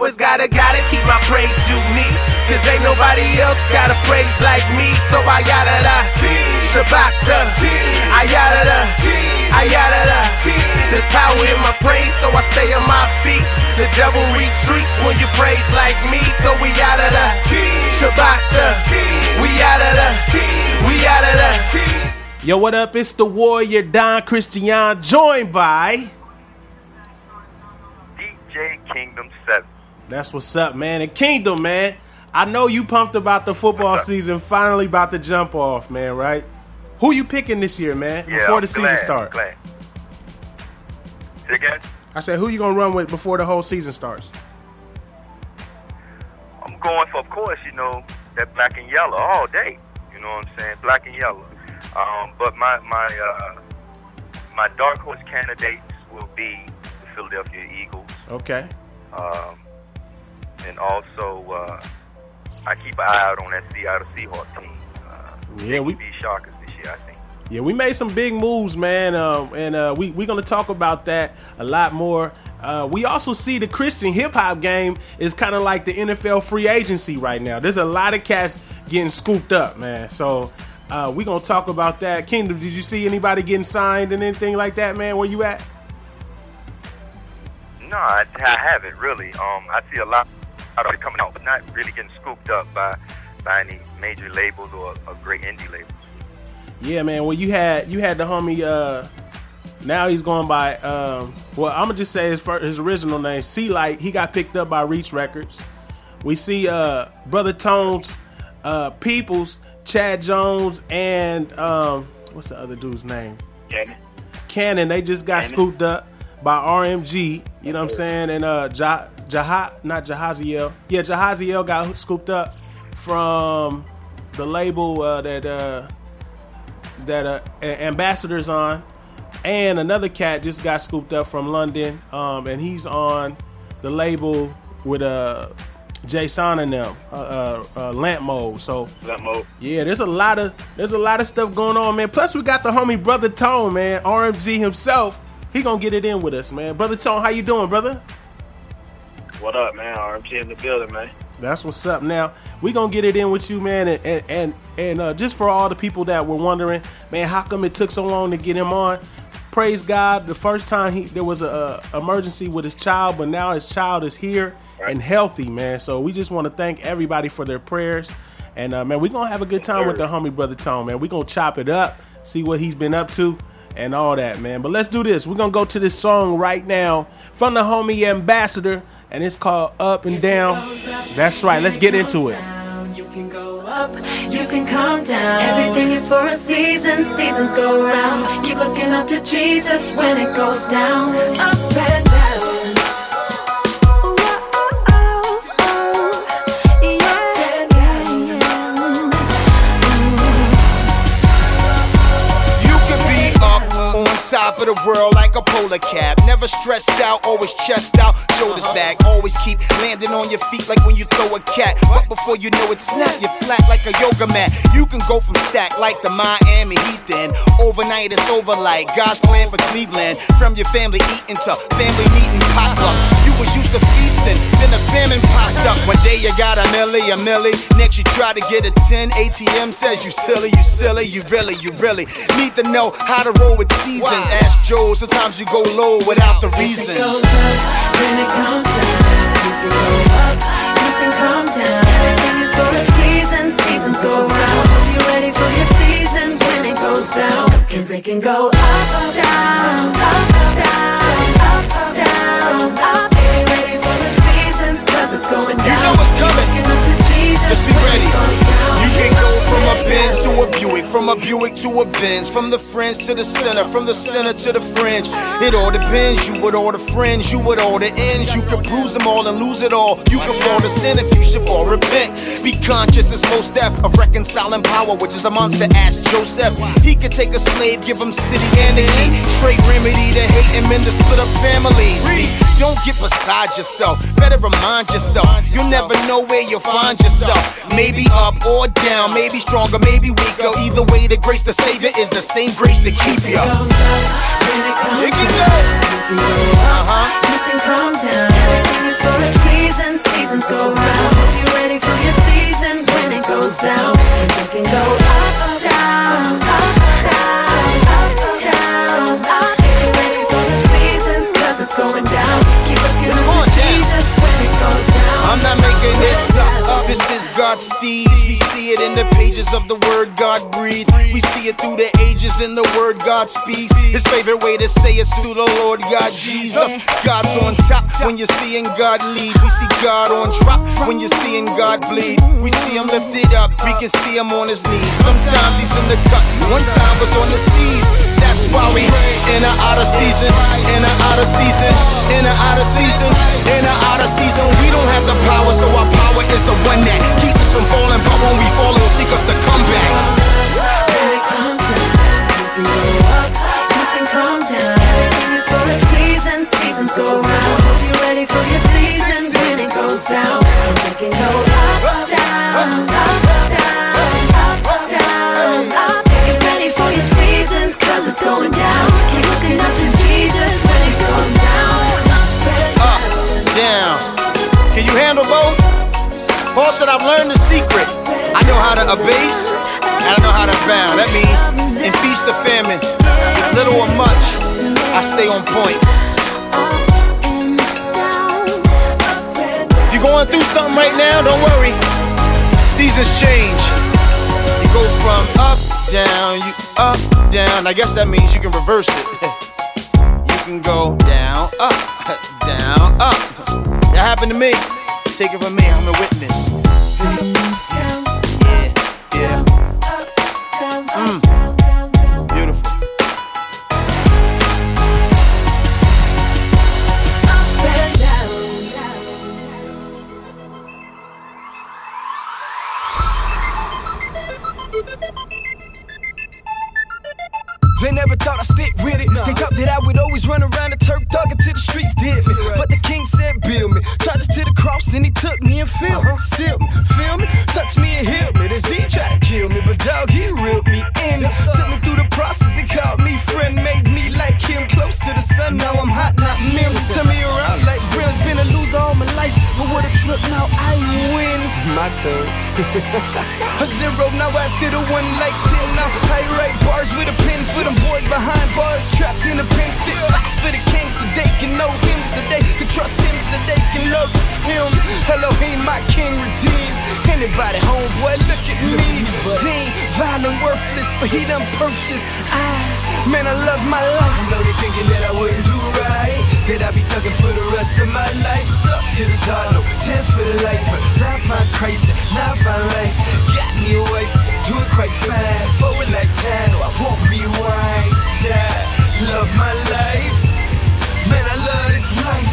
always gotta keep my praise unique. Cause ain't nobody else got a praise like me. So I yada da, Shabbat da, I yada da, I yada da. There's power in my praise, so I stay on my feet. The devil retreats when you praise like me. So we yada da, Shabbat da, we yada da, we yada da. Yo, what up? It's the Warrior Don Christian, joined by DJ Kingdom 7. That's what's up, man. And Kingdom, man, I know you pumped about the football season finally about to jump off, man, right? Who you picking this year, man, before the season starts? Say again? I said, who you going to run with before the whole season starts? I'm going for, of course, that black and yellow all day. You know what I'm saying? Black and yellow. But my dark horse candidates will be the Philadelphia Eagles. Okay. And also, I keep an eye out on that Seattle Seahawks team. We be Sharkers this year, I think. Yeah, we made some big moves, man, and we're going to talk about that a lot more. We also see the Christian hip-hop game is kind of like the NFL free agency right now. There's a lot of cats getting scooped up, man. So we're going to talk about that. Kingdom, did you see anybody getting signed and anything like that, man? Where you at? No, I haven't really. I see a lot of it coming out, but not really getting scooped up by any major labels or great indie labels. Yeah, man. Well, you had the homie. Now he's going by. I'm gonna just say his original name, C-Light. He got picked up by Reach Records. We see Brother Tones, Peoples, Chad Jones, and what's the other dude's name? Cannon. They just got scooped up by RMG. You know what I'm saying? And Jahaziel. Yeah, Jahaziel got scooped up from the label that Ambassador's on. And another cat just got scooped up from London, and he's on the label with Jason and them, Lamp Mode. So yeah, there's a lot of stuff going on, man. Plus we got the homie Brother Tone, man, RMG himself. He gonna get it in with us, man. Brother Tone, how you doing, brother? What up, man? RMG in the building, man. That's what's up. Now we gonna get it in with you, man, and just for all the people that were wondering, man, how come it took so long to get him on? Praise God, the first time there was a emergency with his child, but now his child is here and healthy, man. So we just want to thank everybody for their prayers, and man, we gonna have a good time with the homie Brother Tone, man. We gonna chop it up, see what he's been up to, and all that, man. But let's do this. We're gonna go to this song right now from the homie Ambassador, and it's called Up and Down. That's right. Let's get into it. You can go up, you can come down. Everything is for a season, seasons go round. Keep looking up to Jesus when it goes down. Up and down. Top of the world like a polar cap. Never stressed out, always chest out, shoulders back. Always keep landing on your feet like when you throw a cat. But before you know it, snap, you're flat like a yoga mat. You can go from stack like the Miami Heat then. Overnight it's over like God's plan for Cleveland. From your family eating to family meeting potluck. You was used to feasting, then the famine popped up. One day you got a milli. Next you try to get a 10. ATM says you silly. You really need to know how to roll with seasons. Ask Joe, sometimes you go low without the reasons. It goes up, then it comes down. You can go up, you can come down. Everything is for a season, seasons go round. Hope you're ready for your season when it goes down. Cause it can go up, down, up, down, up, down, up. Get ready for the seasons, cause it's going down. You know it's coming. Looking up to Jesus. Just be ready. You can go from a Benz to a Buick, from a Buick to a Benz, from the fringe to the center, from the center to the fringe. It all depends. You would order friends, you would order ends. You could bruise them all and lose it all. You can fall to sin if you should fall repent. Be conscious, it's most death of reconciling power, which is a monster. Ask Joseph. He could take a slave, give him city and the heat. Straight remedy to hate him and to split up families. See, don't get beside yourself. Better remind yourself. You'll never know where you'll find yourself. Maybe up or down, maybe stronger, maybe weaker. Either way, the grace to save you is the same grace to keep you. You can go up, you can come down. Everything is for a season, steeds. We see it in the pages of the word God breathed. We see it through the ages in the word God speaks. His favorite way to say it's through the Lord God Jesus. God's on top when you're seeing God lead. We see God on drop when you're seeing God bleed. We see him lifted up, we can see him on his knees. Sometimes he's in the cuts, one time was on the seas. That's why we in and out of season, in and out of season, in and out of season, in and out of season. We don't have the power, so our power is the one that keeps us from falling. But when we fall, it'll seek us to come back. When it comes down, you can go up, you can come down. Everything is for a season, seasons go round. Hope you're ready for your season when it goes down. And you can go up, down, up, down, up, down, up. Get ready for your seasons, cause it's going down. Keep looking up to Jesus when it goes down. Up, down. Can you handle both? Paul said, I've learned the secret. I know how to abase, and I know how to abound. That means in feast or famine, little or much, I stay on point. If you're going through something right now, don't worry. Seasons change. You go from up, down, you up, down. I guess that means you can reverse it. You can go down, up, down, up. That happened to me. Take it from me, I'm a witness. Yeah. Beautiful. They never thought I'd stick with it. They thought that I would always run around the turf dog until the streets did me. But the king said, build me. Charges to the cross and he took me and filled me. Sealed me, feel me, touched me and healed me. This he tried to kill me, but dog, he reeled me in. Took me through the process and called me friend. Made me like him, close to the sun. Now I'm hot, not mirror. Turn me around like Grill's been a loser all my life. But with a trip, now I win. My turn. A zero now after the one like 10. Now I write bars with a pen for them boys behind bars, trapped in a pen. Spit fight for the king so they can know him, so they can trust him, so they can love him. Elohim, my king redeems. Anybody homeboy, look at me. Dean, violent, worthless, but he done purchased. Man, I love my life. I know they thinking that I wouldn't do right, that I'd be thugging for the rest of my life. Stuck to the top, no chance for the life. But now I find Christ, now I find life. Got me a wife, do it quite fine. Forward like time, no, I won't rewind. Love my life, man, I love this life.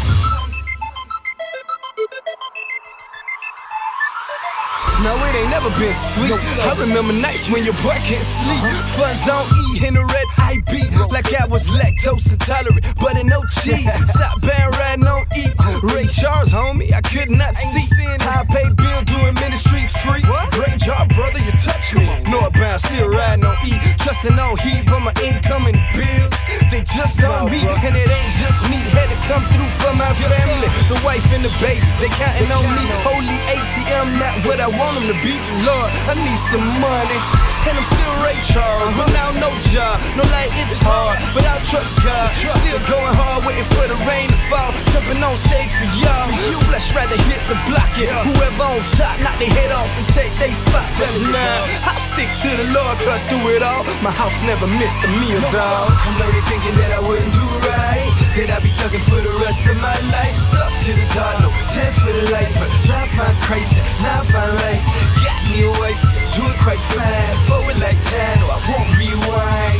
No, it ain't never been sweet. I remember nights when your boy can't sleep. Fuzz on E in the red IB, like I was lactose intolerant, but in no cheese. Stop band riding on E. Ray Charles, homie, I could not see. High paid bill doing ministries free. Great job, brother, you touch me. Northbound, still riding on E. Trusting on heat, but my incoming bills, they just on me. And it ain't just me, had to come through for my family. The wife and the babies, they counting on me. Holy ATM, not what I want them to be. Lord, I need some money. And I'm still Ray Charles, but now no job. No light, it's hard, but I trust God. Still going hard, waiting for the rain to fall. Jumping on stage for y'all. Flesh rather hit the block it. Whoever on top, knock their head off and take their spot. Nah, I stick to the Lord, cut through it all. My house never missed a meal, dog. I know they thinking that I wouldn't do right, that I'd be thugging for the rest of my life. Stuck to the top, no chance for the life. But now I find Christ, now I find life. Got me a wife, do it quite fine. Forward like time, no, I won't rewind.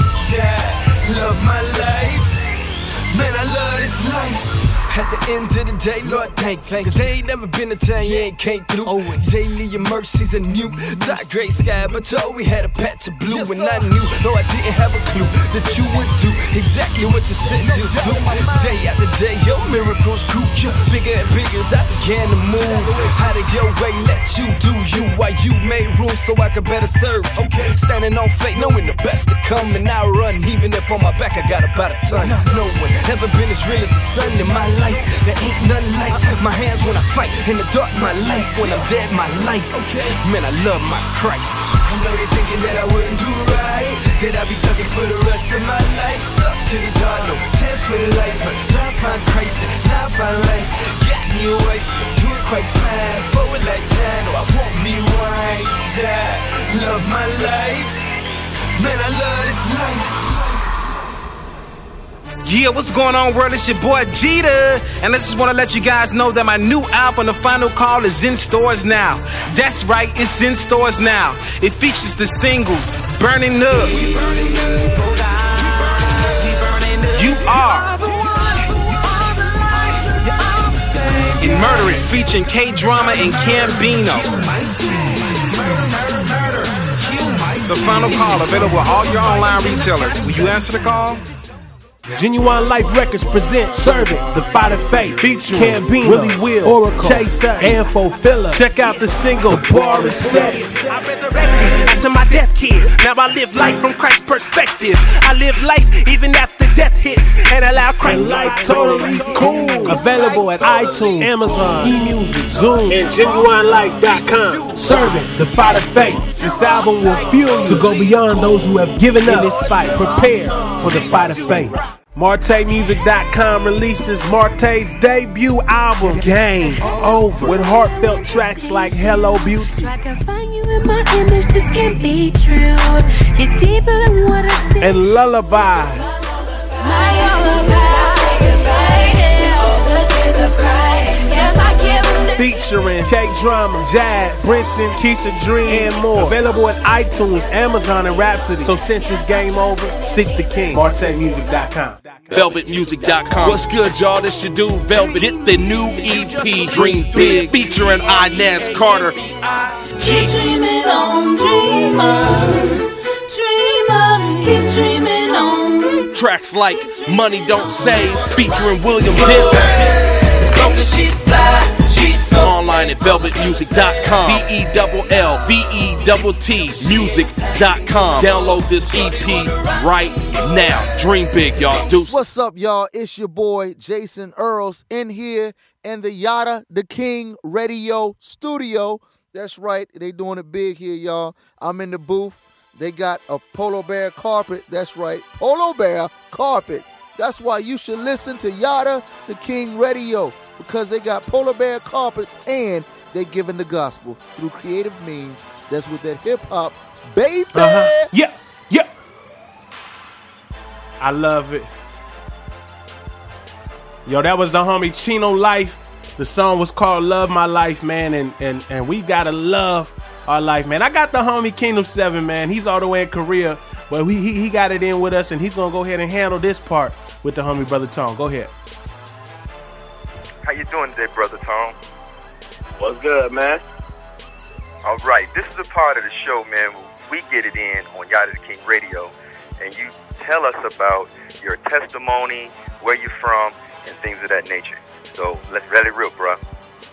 Love my life, man, I love this life. At the end of the day, Lord, thank you. Cause there ain't never been a time you ain't came through. Daily your mercies are new. That gray sky, but you always had a patch of blue. And I knew, no, I didn't have a clue that you would do exactly what you said you'd do. Day after day, your miracles grew bigger and bigger as I began to move. Out of your way, let you do you while you made room so I could better serve. Standing on faith, knowing the best to come. And I run, even if on my back I got about a ton. No one ever been as real as the sun in my life. There ain't nothing like my hands when I fight. In the dark, my life. When I'm dead, my life. Man, I love my Christ. I know they thinking that I wouldn't do right, that I'd be thugging for the rest of my life. Stuck to the dark, no chance for the life. But now I find Christ, now I find life. Got me a wife, do it quite fine. Forward like time, no, I won't rewind. love my life. Man, I love this life. Yeah, what's going on, world? It's your boy Jeter, and I just want to let you guys know that my new album, The Final Call, is in stores now. That's right, it's in stores now. It features the singles Burning Up, You Are, and Murder It, featuring K-Drama and Cambino. The Final Call, available at all your online retailers. Will you answer the call? Genuine Life Records present Servant, The Fight of Faith, featuring Cambino, Willie Will, Oracle, Chaser, and Fulfiller. Check out the single, Bar is Set. I resurrected after my death, kid. Now I live life from Christ's perspective. I live life even after death hits, and allow Christ Life Totally Cool. Available at iTunes, Amazon, eMusic, Zoom, and GenuineLife.com. Servant, The Fight of Faith. This album will fuel you to go beyond those who have given up in this fight. Prepare for the fight of faith. MarteMusic.com releases Marte's debut album, Game Over, with heartfelt tracks like Hello Beauty. Tried to find you in my image, this can't be true. You're deeper than what I see. And Lullaby, featuring K-Drama, Jazz, Brinson, Keisha Dream, and more. Available at iTunes, Amazon, and Rhapsody. So since it's game over, seek the king. MarteMusic.com. VelvetMusic.com. What's good, y'all? This your dude Velvet. Get the new EP, Dream Big, featuring Inez Carter. Keep dreaming on, dreamer. Dreamer, keep dreaming on. Tracks like Money Don't Save, featuring William Dill. As long as she fly, she's so Online at VelvetMusic.com. VelvetMusic.com. Music.com. Download this EP right now. Dream big, y'all. Deuce. What's up, y'all? It's your boy Jason Earls in here in the Yada the King Radio Studio. That's right, they doing it big here, y'all. I'm in the booth. They got a Polo Bear carpet. That's right, Polo Bear carpet. That's why you should listen to Yada the King Radio, because they got Polar Bear carpets and they giving the gospel through creative means. That's with that hip hop, baby. Yeah, yeah. I love it. Yo, that was the homie Chino Life. The song was called Love My Life, man, and we gotta love our life, man. I got the homie Kingdom 7, man. He's all the way in Korea, but he got it in with us, and he's gonna go ahead and handle this part with the homie Brother Tone. Go ahead. How you doing today, Brother Tom? What's good, man? All right, this is a part of the show, man. We get it in on Yada the King Radio, and you tell us about your testimony, where you're from, and things of that nature. So let's let it rip, bro.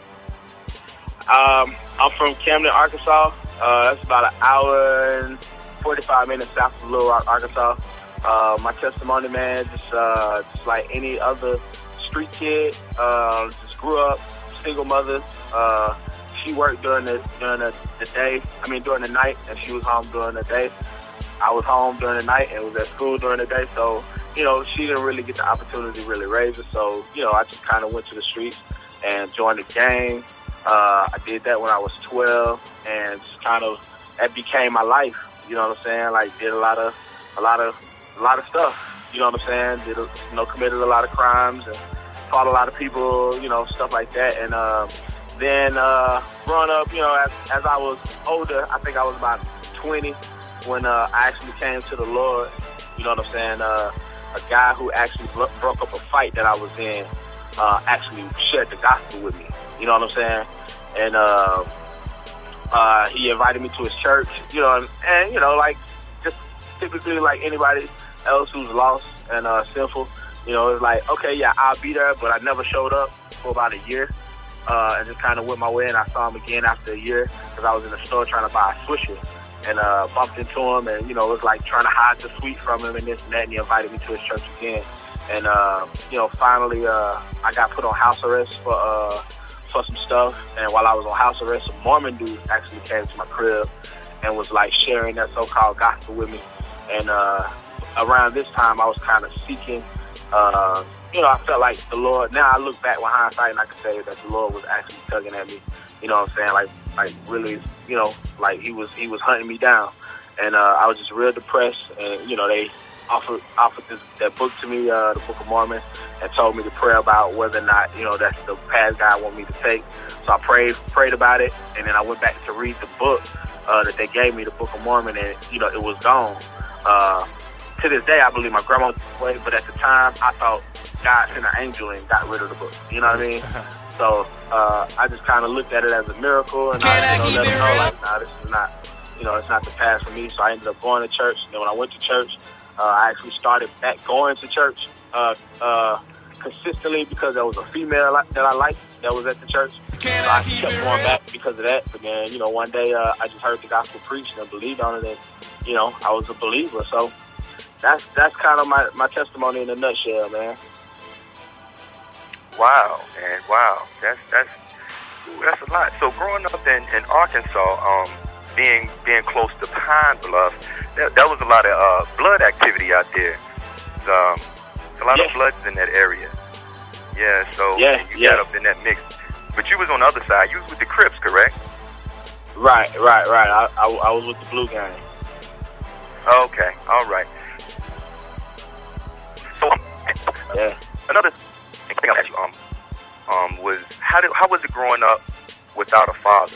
I'm from Camden, Arkansas. That's about an hour and 45 minutes south of Little Rock, Arkansas. My testimony, man, just like any other street kid. Just grew up, single mother. She worked during the day. During the night, and she was home during the day. I was home during the night and was at school during the day. So, she didn't really get the opportunity to really raise her. So, I just kind of went to the streets and joined the gang. I did that when I was 12, and just kind of that became my life. You know what I'm saying? Like, did a lot of stuff. You know what I'm saying? Committed a lot of crimes and fought a lot of people. Stuff like that. And then growing up, as I was older, I think I was about 20 when I actually came to the Lord. You know what I'm saying? A guy who actually broke up a fight that I was in actually shared the gospel with me. You know what I'm saying? And he invited me to his church, and like just typically like anybody else who's lost and sinful, it's like, okay, yeah, I'll be there, but I never showed up for about a year, and just kind of went my way, and I saw him again after a year because I was in the store trying to buy a Swisher, and bumped into him, and, it was like trying to hide the sweet from him and this and that, and he invited me to his church again. And, finally, I got put on house arrest for some stuff. And while I was on house arrest, a Mormon dude actually came to my crib and was, like, sharing that so-called gospel with me. And around this time, I was kind of seeking I felt like the Lord, now I look back with hindsight and I can say that the Lord was actually tugging at me, you know what I'm saying, like really, like he was hunting me down. And I was just real depressed, and, they offered that book to me, the Book of Mormon, and told me to pray about whether or not, that's the path God want me to take. So I prayed about it, and then I went back to read the book that they gave me, the Book of Mormon, and, it was gone. To this day, I believe my grandma took it away, but at the time, I thought God sent an angel and got rid of the book. You know what I mean? So I just kind of looked at it as a miracle, and I let them know, like, nah, this is not, it's not the path for me. So I ended up going to church. And then when I went to church, I actually started back going to church consistently because there was a female that I liked that was at the church. So I kept going back because of that. But then, one day I just heard the gospel preached and believed on it, and, I was a believer. So that's kind of my testimony in a nutshell, man. Wow, man, wow. That's a lot. So growing up in Arkansas, being close to Pine Bluff, that was a lot of blood activity out there. There's a lot of bloods in that area. Yeah, so you got up in that mix. But you was on the other side. You was with the Crips, correct? Right. I was with the Blue Gang. Okay, all right. So another thing I asked you was how was it growing up without a father?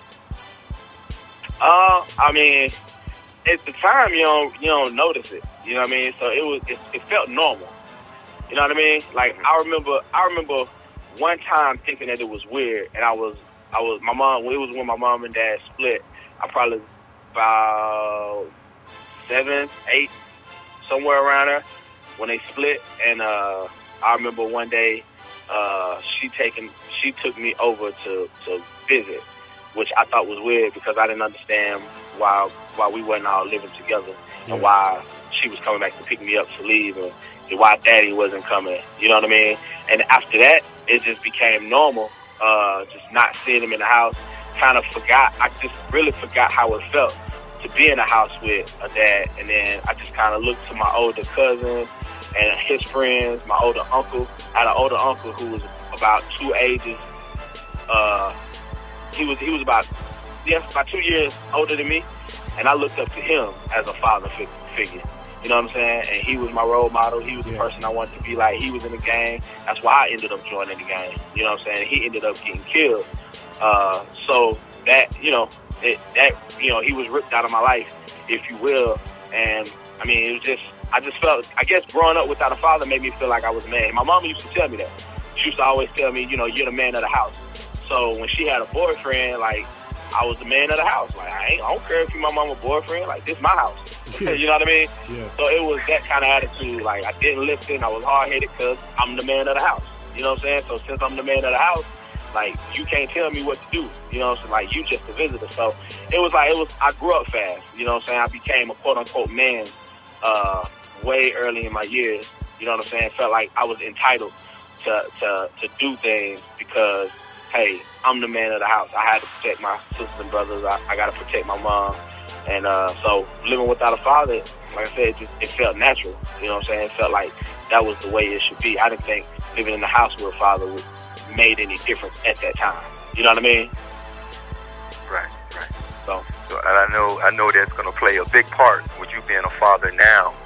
I mean, at the time you don't notice it. You know what I mean? So it felt normal. You know what I mean? Like I remember one time thinking that it was weird, and I was my mom. It was when my mom and dad split. I probably about 7, 8, somewhere around there when they split. And I remember one day she took me over to visit, which I thought was weird because I didn't understand why we weren't all living together and why she was coming back to pick me up to leave and why Daddy wasn't coming. You know what I mean? And after that, it just became normal. Just not seeing him in the house. I just really forgot how it felt to be in a house with a dad. And then I just kind of looked to my older cousin and his friends, my older uncle. I had an older uncle who was about 2 ages. He was about 2 years older than me, and I looked up to him as a father figure. You know what I'm saying? And he was my role model. He was the person I wanted to be like. He was in the gang. That's why I ended up joining the gang. You know what I'm saying? He ended up getting killed. So that, he was ripped out of my life, if you will. And I mean, it was just, I just felt, I guess growing up without a father made me feel like I was a man. My mom used to tell me that. She used to always tell me, you're the man of the house. So when she had a boyfriend, like, I was the man of the house. Like, I don't care if you're my mama's boyfriend. Like, this is my house. You know what I mean? Yeah. So it was that kind of attitude. Like, I didn't listen. I was hard-headed because I'm the man of the house. You know what I'm saying? So since I'm the man of the house, like, you can't tell me what to do. You know what I'm saying? Like, you just a visitor. So I grew up fast. You know what I'm saying? I became a quote-unquote man way early in my years. You know what I'm saying? Felt like I was entitled to do things because, hey, I'm the man of the house. I had to protect my sisters and brothers. I got to protect my mom. And so living without a father, like I said, it felt natural. You know what I'm saying? It felt like that was the way it should be. I didn't think living in the house with a father made any difference at that time. You know what I mean? Right. So and I know that's going to play a big part with you being a father now.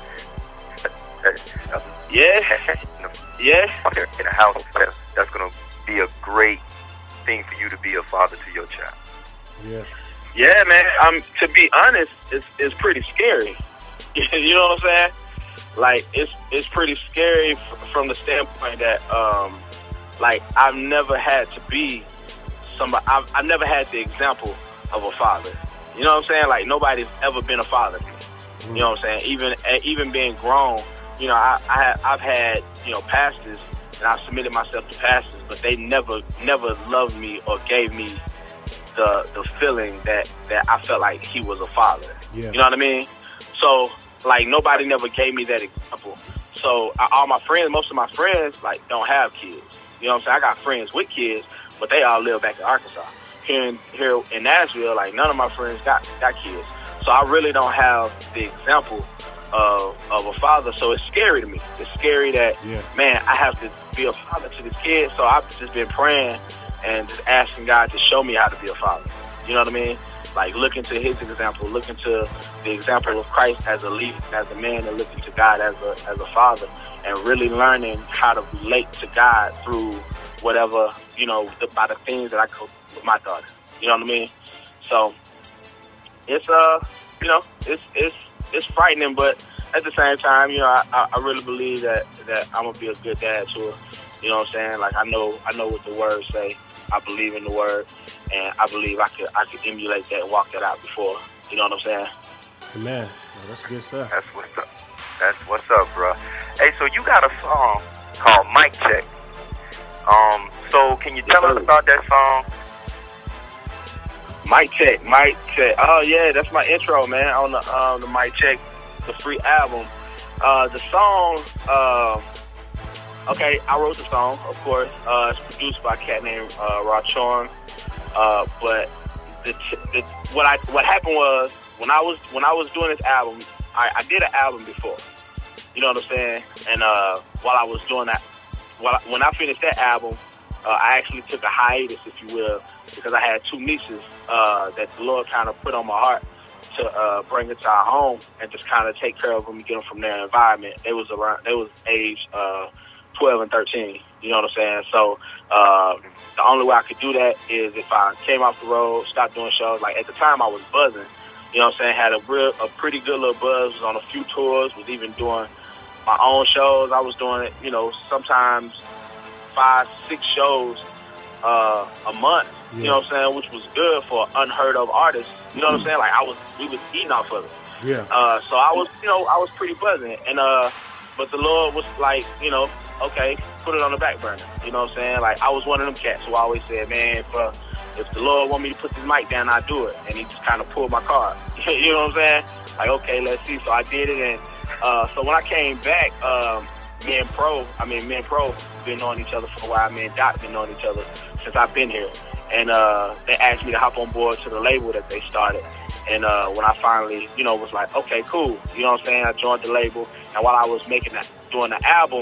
Yeah. In a house, that's going to be a great thing for you to be a father to your child. Yeah, man. To be honest, it's pretty scary. You know what I'm saying? Like, it's pretty scary from the standpoint that, like, I've never had to be somebody. I've never had the example of a father. You know what I'm saying? Like, nobody's ever been a father to me. You know what I'm saying? Even being grown, I've had pastors, and I've submitted myself to pastors, but they never loved me or gave me the feeling that I felt like he was a father. Yeah. You know what I mean? So, like, nobody never gave me that example. So, most of my friends, like, don't have kids. You know what I'm saying? I got friends with kids, but they all live back in Arkansas. Here in Nashville, like, none of my friends got kids. So I really don't have the example of a father. So it's scary to me. It's scary that, man, I have to be a father to this kid. So I've just been praying and just asking God to show me how to be a father. You know what I mean? Like looking to his example, looking to the example of Christ as a leader, as a man, and looking to God as a father, and really learning how to relate to God through whatever, you know, by the things that I go with my daughter. You know what I mean? So it's you know, it's frightening, but at the same time, you know, I really believe that I'm gonna be a good dad to her. You know what I'm saying? Like I know what the words say. I believe in the word, and I believe I could emulate that and walk that out before. You know what I'm saying? Man, well, that's good stuff. That's what's up. That's what's up, bro. Hey, so you got a song called Mic Check. So can you tell us about that song? Mic Check. Oh yeah, that's my intro, man. On the Mic Check, the free album. The song. Okay, I wrote the song, of course. It's produced by a cat named Rod Chorn. But what happened was when I was doing this album, I did an album before. You know what I'm saying? And while I was doing that, when I finished that album, I actually took a hiatus, if you will, because I had two nieces that the Lord kind of put on my heart to bring into our home and just kind of take care of them and get them from their environment. They was age 12 and 13. You know what I'm saying? So the only way I could do that is if I came off the road, stopped doing shows. Like at the time, I was buzzing. You know what I'm saying? Had a pretty good little buzz. Was on a few tours. Was even doing my own shows. I was doing it. You know, sometimes 5-6 shows a month. You know what I'm saying? Which was good for unheard of artists. You know what I'm saying? Like we was eating off of it. Yeah. So I was pretty buzzing, and but the Lord was like, you know, okay, put it on the back burner. You know what I'm saying? Like I was one of them cats who always said, man, if the Lord want me to put this mic down, I'll do it. And he just kind of pulled my card. You know what I'm saying? Like, okay, let's see. So I did it, and so when I came back, me and Pro been knowing each other for a while. Me and Doc been knowing each other since I've been here. And they asked me to hop on board to the label that they started. And when I finally, you know, was like, okay, cool. You know what I'm saying? I joined the label. And while I was doing the album,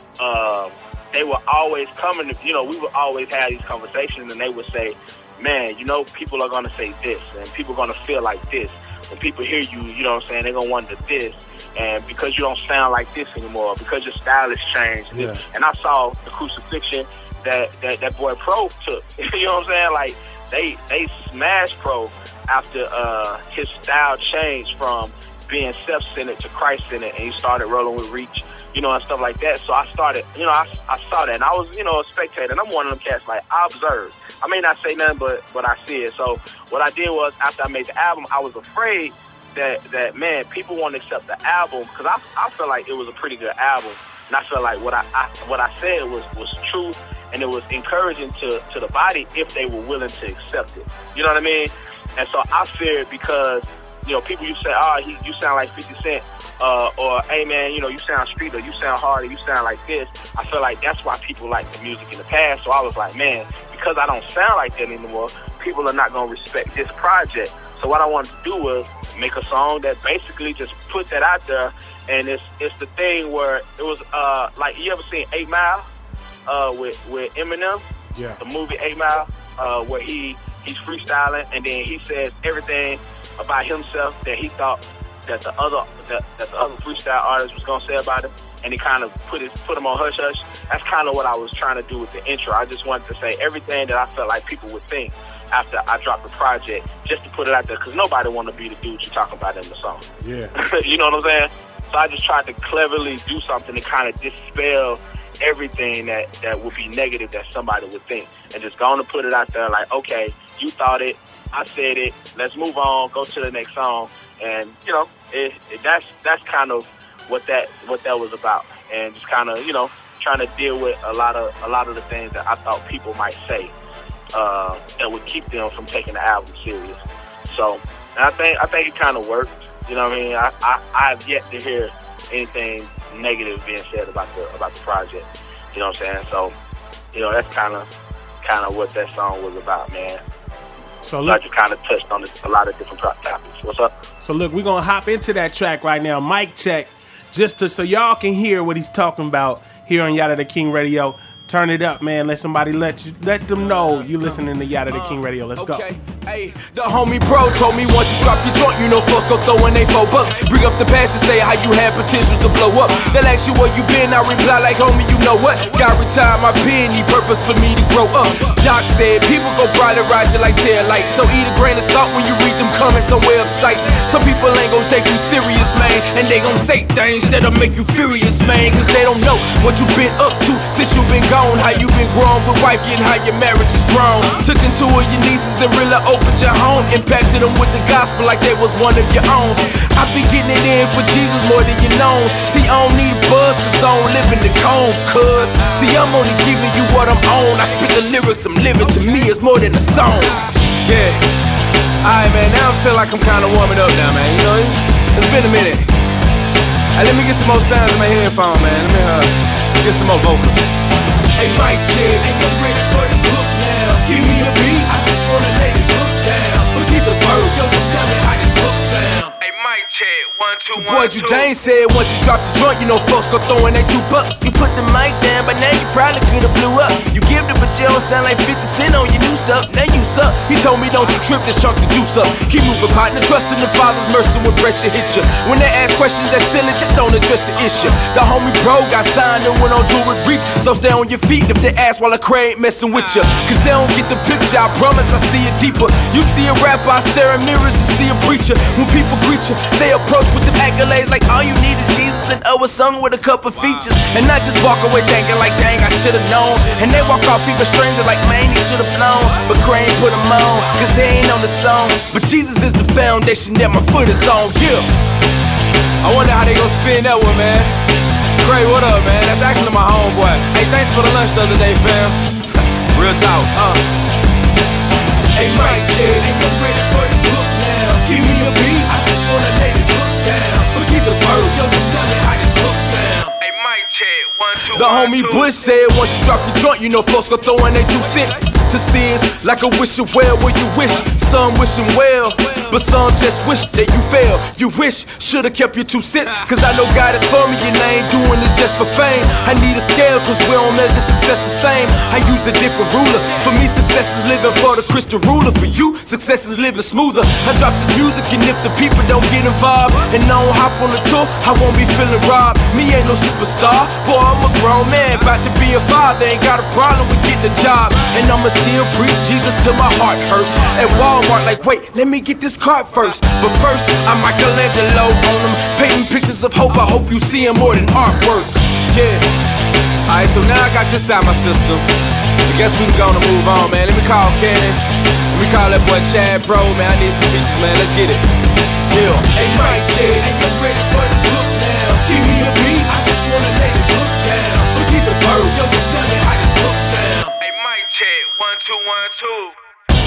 they were always coming to, you know, we would always have these conversations, and they would say, man, you know, people are going to say this, and people are going to feel like this. When people hear you, you know what I'm saying, they're going to wonder this. And because you don't sound like this anymore, because your style has changed. Yeah. And I saw the crucifixion that boy Pro took. You know what I'm saying? Like, they smashed Pro after his style changed from being self-centered to Christ-centered, and he started rolling with Reach, you know, and stuff like that. So I started, you know, I saw that, and I was, you know, a spectator, and I'm one of them cats, like, I observed. I may not say nothing, but I see it. So what I did was, after I made the album, I was afraid that man, people won't accept the album, because I felt like it was a pretty good album, and I felt like what I said was true, and it was encouraging to the body if they were willing to accept it. You know what I mean? And so I feared because, you know, people you say, you sound like 50 Cent, or hey man, you know, you sound street, or you sound hard, or you sound like this. I feel like that's why people liked the music in the past. So I was like, man, because I don't sound like that anymore, people are not going to respect this project. So what I wanted to do was make a song that basically just put that out there. And it's the thing where it was like, you ever seen 8 Mile with Eminem? Yeah. The movie 8 Mile, where he's freestyling, and then he says everything about himself that he thought that the other freestyle artist was gonna say about him, and he kind of put him on hush hush. That's kind of what I was trying to do with the intro. I just wanted to say everything that I felt like people would think after I dropped the project, just to put it out there, because nobody want to be the dude you're talking about in the song. Yeah. You know what I'm saying? So I just tried to cleverly do something to kind of dispel everything that would be negative that somebody would think, and just go on and put it out there like, okay, you thought it, I said it, let's move on, go to the next song. And you know, that's kind of what that was about, and just kind of, you know, trying to deal with a lot of the things that I thought people might say that would keep them from taking the album serious. So, and I think it kind of worked. You know what I mean? I've yet to hear anything negative being said about the project. You know what I'm saying? So, you know, that's kind of what that song was about, man. So I look, just kind of touched on a lot of different topics. What's up? So look, we're gonna hop into that track right now. Mic check, so y'all can hear what he's talking about here on Yada the King Radio. Turn it up, man. Let somebody let them know you listening to Yada the King Radio. Let's go. Hey, the homie bro told me once you drop your joint, you know folks go throwing they $4. Bring up the past and say how you had potential to blow up. They'll ask you where you been, I reply like homie, you know what? God retired my pen, need purpose for me to grow up. Doc said people go probably ride you like tail lights, so eat a grain of salt when you read them comments on websites. Some people ain't gonna take you serious, man, and they gon' say things that'll make you furious, man, cause they don't know what you been up to since you been gone, how you been growing with wifey and how your marriage is grown. Took in 2 of your nieces and really opened your home, impacted them with the gospel like they was one of your own. I be getting it in for Jesus more than you know. See, I don't need buzz cause I don't live in the cone, cuz see, I'm only giving you what I'm on. I spit the lyrics I'm living, to me it's more than a song. Yeah, alright man, now I feel like I'm kinda warming up now, man. You know, it's been a minute. Hey, let me get some more sounds in my headphone, man. Let me get some more vocals. Hey, mic check, ain't you ready for this hook now? Give me a beat, I just wanna lay this hook down. Forget the verse, yo, just tell me how this hook sound. Hey, mic check, 1, 2, 1, 2. Boy, Jane said once you drop the joint, you know folks go throwing that $2. You put the mic down, but now you probably could've blew up. You give it, but you don't sound like 50 Cent on your new stuff. Now you suck. He told me don't you trip this chunk to do something. Keep moving, partner, trusting the Father's mercy when pressure hit you. When they ask questions that's silly, just don't address the issue. The homie bro got signed and went on tour with Reach, so stay on your feet if they ask while I ain't messing with you. Cause they don't get the picture, I promise I see it deeper. You see a rapper, I stare in mirrors and see a preacher. When people greet you, they approach with the accolades like all you need is Jesus and a song with a couple features. And not just walk away thinking like dang I should've known. And they walk off even stranger like man he should've known. But Crane put him on, cause he ain't on the song. But Jesus is the foundation that my foot is on, yeah. I wonder how they gon' spin that one, man. Cray, what up, man? That's actually my homeboy. Hey, thanks for the lunch the other day, fam. Real talk, Hey, mic check, ain't you ready for this hook now? Give me a beat, I just wanna lay this hook down. Forget the verse, yo, just tell me how this hook sound. Hey, mic check, 1, 2, 1, 2. The homie Bush said once you drop your joint, you know folks go throwing they 2 cents. To sins like a wishing well where you wish. Some wishing well, but some just wish that you fail. You wish should've kept your 2 cents. Cause I know God is for me and I ain't doing this just for fame. I need a scale cause we don't measure success the same. I use a different ruler. For me success is living for the Christian ruler. For you success is living smoother. I drop this music and if the people don't get involved and I don't hop on the tour, I won't be feeling robbed. Me ain't no superstar, boy I'm a grown man about to be a father. Ain't got a problem with getting a job. And I'ma still preach Jesus till my heart hurt. At Walmart like wait, let me get this card first. But first, I'm Michelangelo on them, painting pictures of hope. I hope you see them more than artwork. Yeah. Alright, so now I got this out my system. I guess we can go on and move on, man. Let me call Cannon. Let me call that boy Chad Bro, man. I need some features, man. Let's get it. Yeah. Hey, mic check, ain't you ready for this hook now? Give me a beat, I just wanna lay this hook down. Forget the verse, yo, just tell me how this hook sound. Hey, mic check, 1, 2, 1, 2.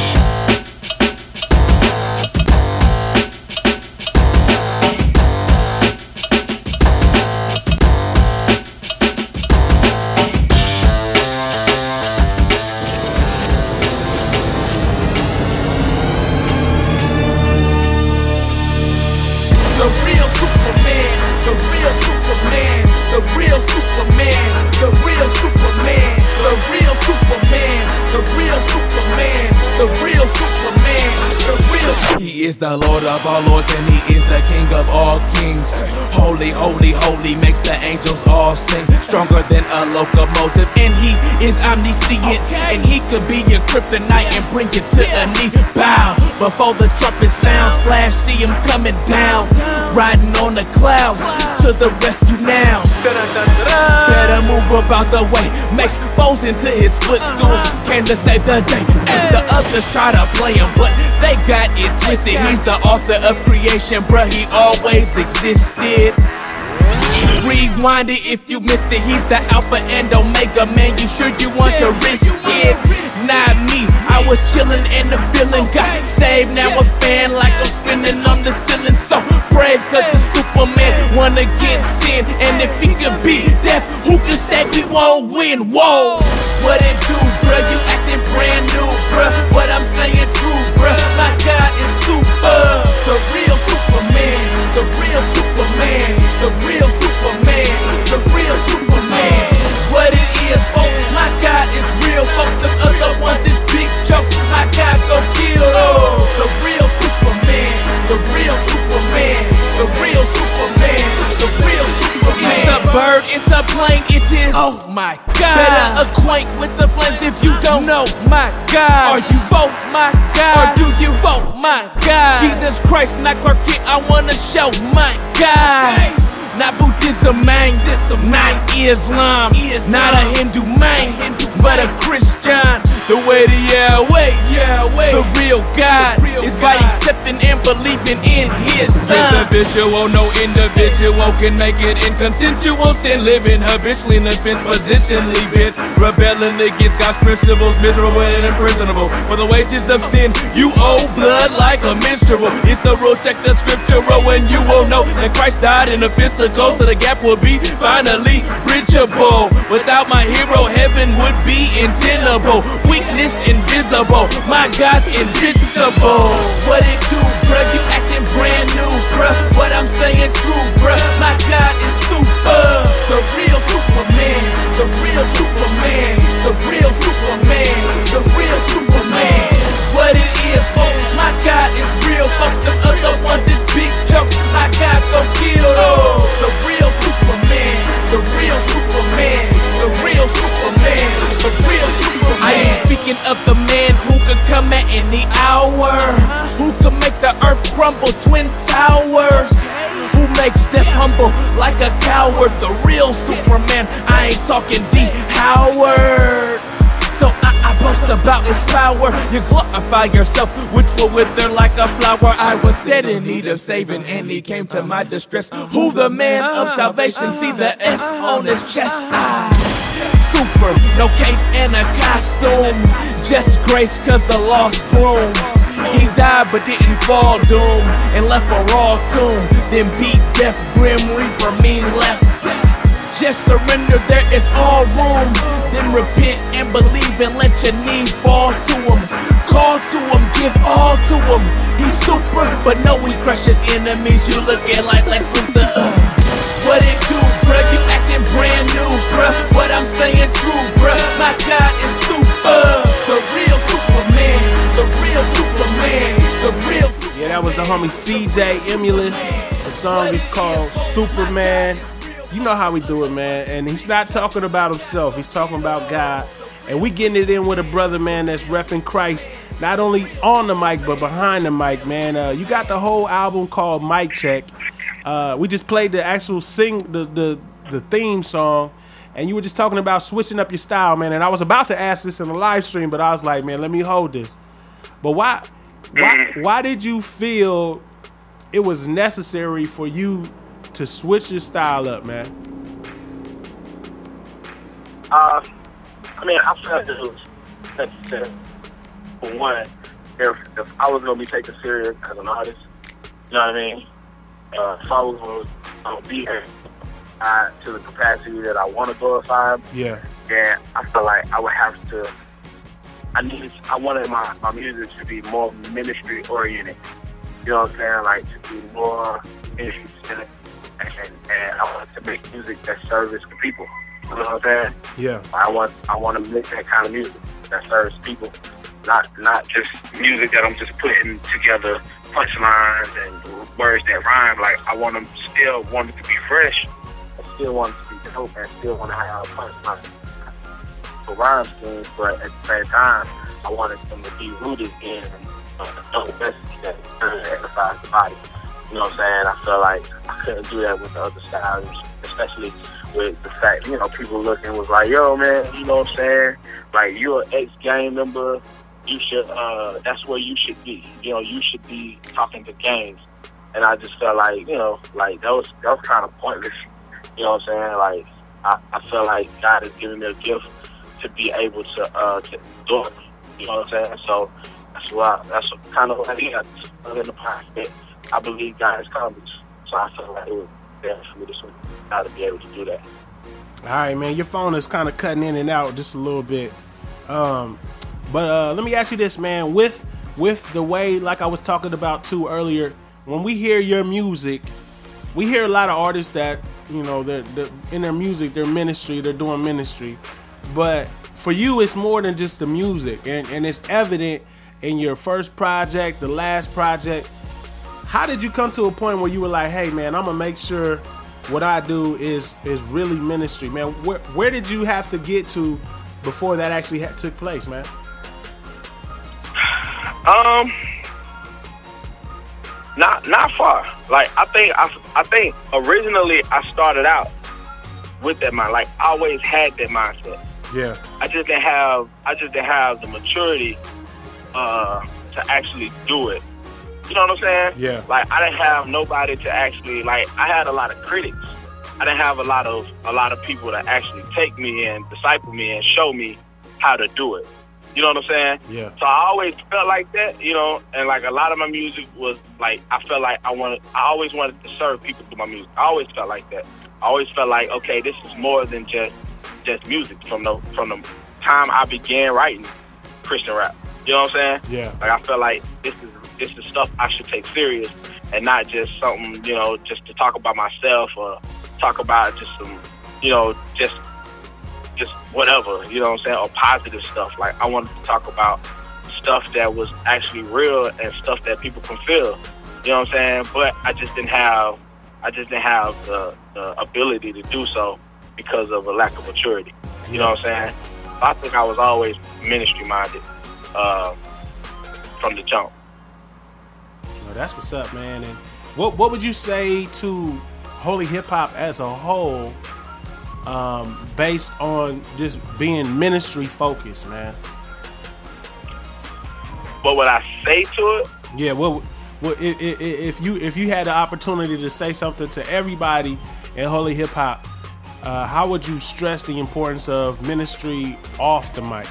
He is the Lord of all lords and he is the King of all kings. Holy, holy, holy makes the angels all sing. Stronger than a locomotive and he is omniscient. And he could be your kryptonite and bring you to a knee. Bow before the trumpet sounds. Flash, see him coming down. Riding on the cloud to the rescue now. Better move about the way. Makes foes into his footstools. Came to save the day. And the others try to play him, but they got it twisted. He's the author of creation, bruh, he always existed. Rewind it if you missed it. He's the Alpha and Omega, man. You sure you want to risk it? Not me, I was chillin' and the feeling got saved. Now a fan like I'm spinning on the ceiling. So brave cause the Superman won against sin. And if he could beat death, who can say we won't win? Whoa, what it do, bruh? You acting brand new, bruh. What I'm saying true, bruh. it is. Oh my God. Better acquaint with the flames if you don't know my God. Are you vote my God? Or do you vote my God? Jesus Christ, not Clark Kent, I wanna show my God. Not Buddhism, man, not Islam, not a Hindu, man, but a Christian. The way to Yahweh, the real God, is by accepting and believing in His Son. Individual, no individual can make it inconsensual. Sin living habitually in a fence position, leaving rebelling against God's principles, miserable and imprisonable. For the wages of sin, you owe blood like a menstrual. It's the rule, check the scriptural, and you will know that Christ died in the physical, so the gap will be finally bridgeable. Without my hero, heaven would be untenable. Weakness invisible, my God's invincible. What it do, bruh? You acting brand new, bruh. What I'm saying true, bruh. My God is super, the real Superman, the real Superman, the real Superman, the real Superman. What it is, folks, my God is real, folks. The other ones is big jokes. My God gon' kill those. The real Superman, the real Superman, the real Superman, the real Superman. I ain't speaking of the man who could come at any hour, who could make the earth crumble, twin towers, who makes death humble like a coward. The real Superman, I ain't talking D. Howard. So I boast about his power. You glorify yourself, which will wither like a flower. I was dead in need of saving, and He came to my distress. Who the man of salvation? See the S on his chest. Super, no cape and a costume, just grace cause the lost groom. He died but didn't fall doom, and left a raw tomb. Then beat death, grim reaper, mean left. Just surrender, there is all room. Then repent and believe and let your knee fall to Him. Call to Him, give all to Him. He's super, but no, He crushes enemies. You looking like Lex Luthor. What it do, bruh? You acting brand new, bruh. What I'm saying true, bruh. My God is super, the real Superman, the real Superman, the real Superman. Yeah, that was the homie CJ Emulous. The song is called Superman. You know how we do it, man. And he's not talking about himself. He's talking about God. And we getting it in with a brother, man, that's repping Christ. Not only on the mic, but behind the mic, man. You got the whole album called Mic Check. We just played the actual the theme song. And you were just talking about switching up your style, man. And I was about to ask this in the live stream, but I was like, man, let me hold this. But why did you feel it was necessary for you to switch your style up, man? I mean, I felt it was necessary. For one, if I was gonna be taken serious as an artist, you know what I mean? If I was gonna be here to the capacity that I want to glorify Him, then I feel like I would have to. I wanted my music to be more ministry oriented. You know what I'm saying? Like to be more ministry centered. And I want to make music that serves the people. You know what I'm saying? Yeah. I want to make that kind of music that serves people, not just music that I'm just putting together punchlines and words that rhyme. Like I want them still want it to be fresh. I still want it to be dope, and still want to have punchlines for rhyme schemes. But at the same time, I wanted them to be rooted in a dope message that edifies the body. You know what I'm saying? I feel like I couldn't do that with the other styles, especially with the fact, you know, people looking was like, yo, man, you know what I'm saying? Like, you're an ex-gang member. You should, that's where you should be. You know, you should be talking to gangs. And I just felt like, you know, like, that was kind of pointless. You know what I'm saying? Like, I feel like God has given me a gift to be able to do it. You know what I'm saying? So that's kind of what I got in the past. I believe God is coming, so I feel like it was there for me to be able to do that. All right, man. Your phone is kind of cutting in and out just a little bit. But let me ask you this, man. With the way, like I was talking about too earlier, when we hear your music, we hear a lot of artists that, you know, they're in their music, their ministry, they're doing ministry. But for you, it's more than just the music, and it's evident in your first project, the last project. How did you come to a point where you were like, hey, man, I'm going to make sure what I do is really ministry, man. Where did you have to get to before that actually took place, man? Not far. Like I think originally I started out with that mind. Like I always had that mindset. Yeah. I just didn't have the maturity to actually do it. You know what I'm saying? Yeah. Like I didn't have nobody to actually, like, I had a lot of critics. I didn't have a lot of people to actually take me and disciple me and show me how to do it. You know what I'm saying? Yeah. So I always felt like that, you know, and like a lot of my music was like, I felt like I always wanted to serve people through my music. I always felt like that. I always felt like, okay, this is more than just music. From the time I began writing Christian rap. You know what I'm saying? Yeah. Like I felt like this is stuff I should take serious and not just something, you know, just to talk about myself or talk about just some, you know, just whatever, you know what I'm saying, or positive stuff. Like I wanted to talk about stuff that was actually real and stuff that people can feel. You know what I'm saying? But I just didn't have the ability to do so because of a lack of maturity. You know what I'm saying? I think I was always ministry minded from the jump. Well, that's what's up, man. And what would you say to Holy Hip Hop as a whole, based on just being ministry focused, man? What would I say to it? Yeah, well, if you had the opportunity to say something to everybody in Holy Hip Hop, how would you stress the importance of ministry off the mic?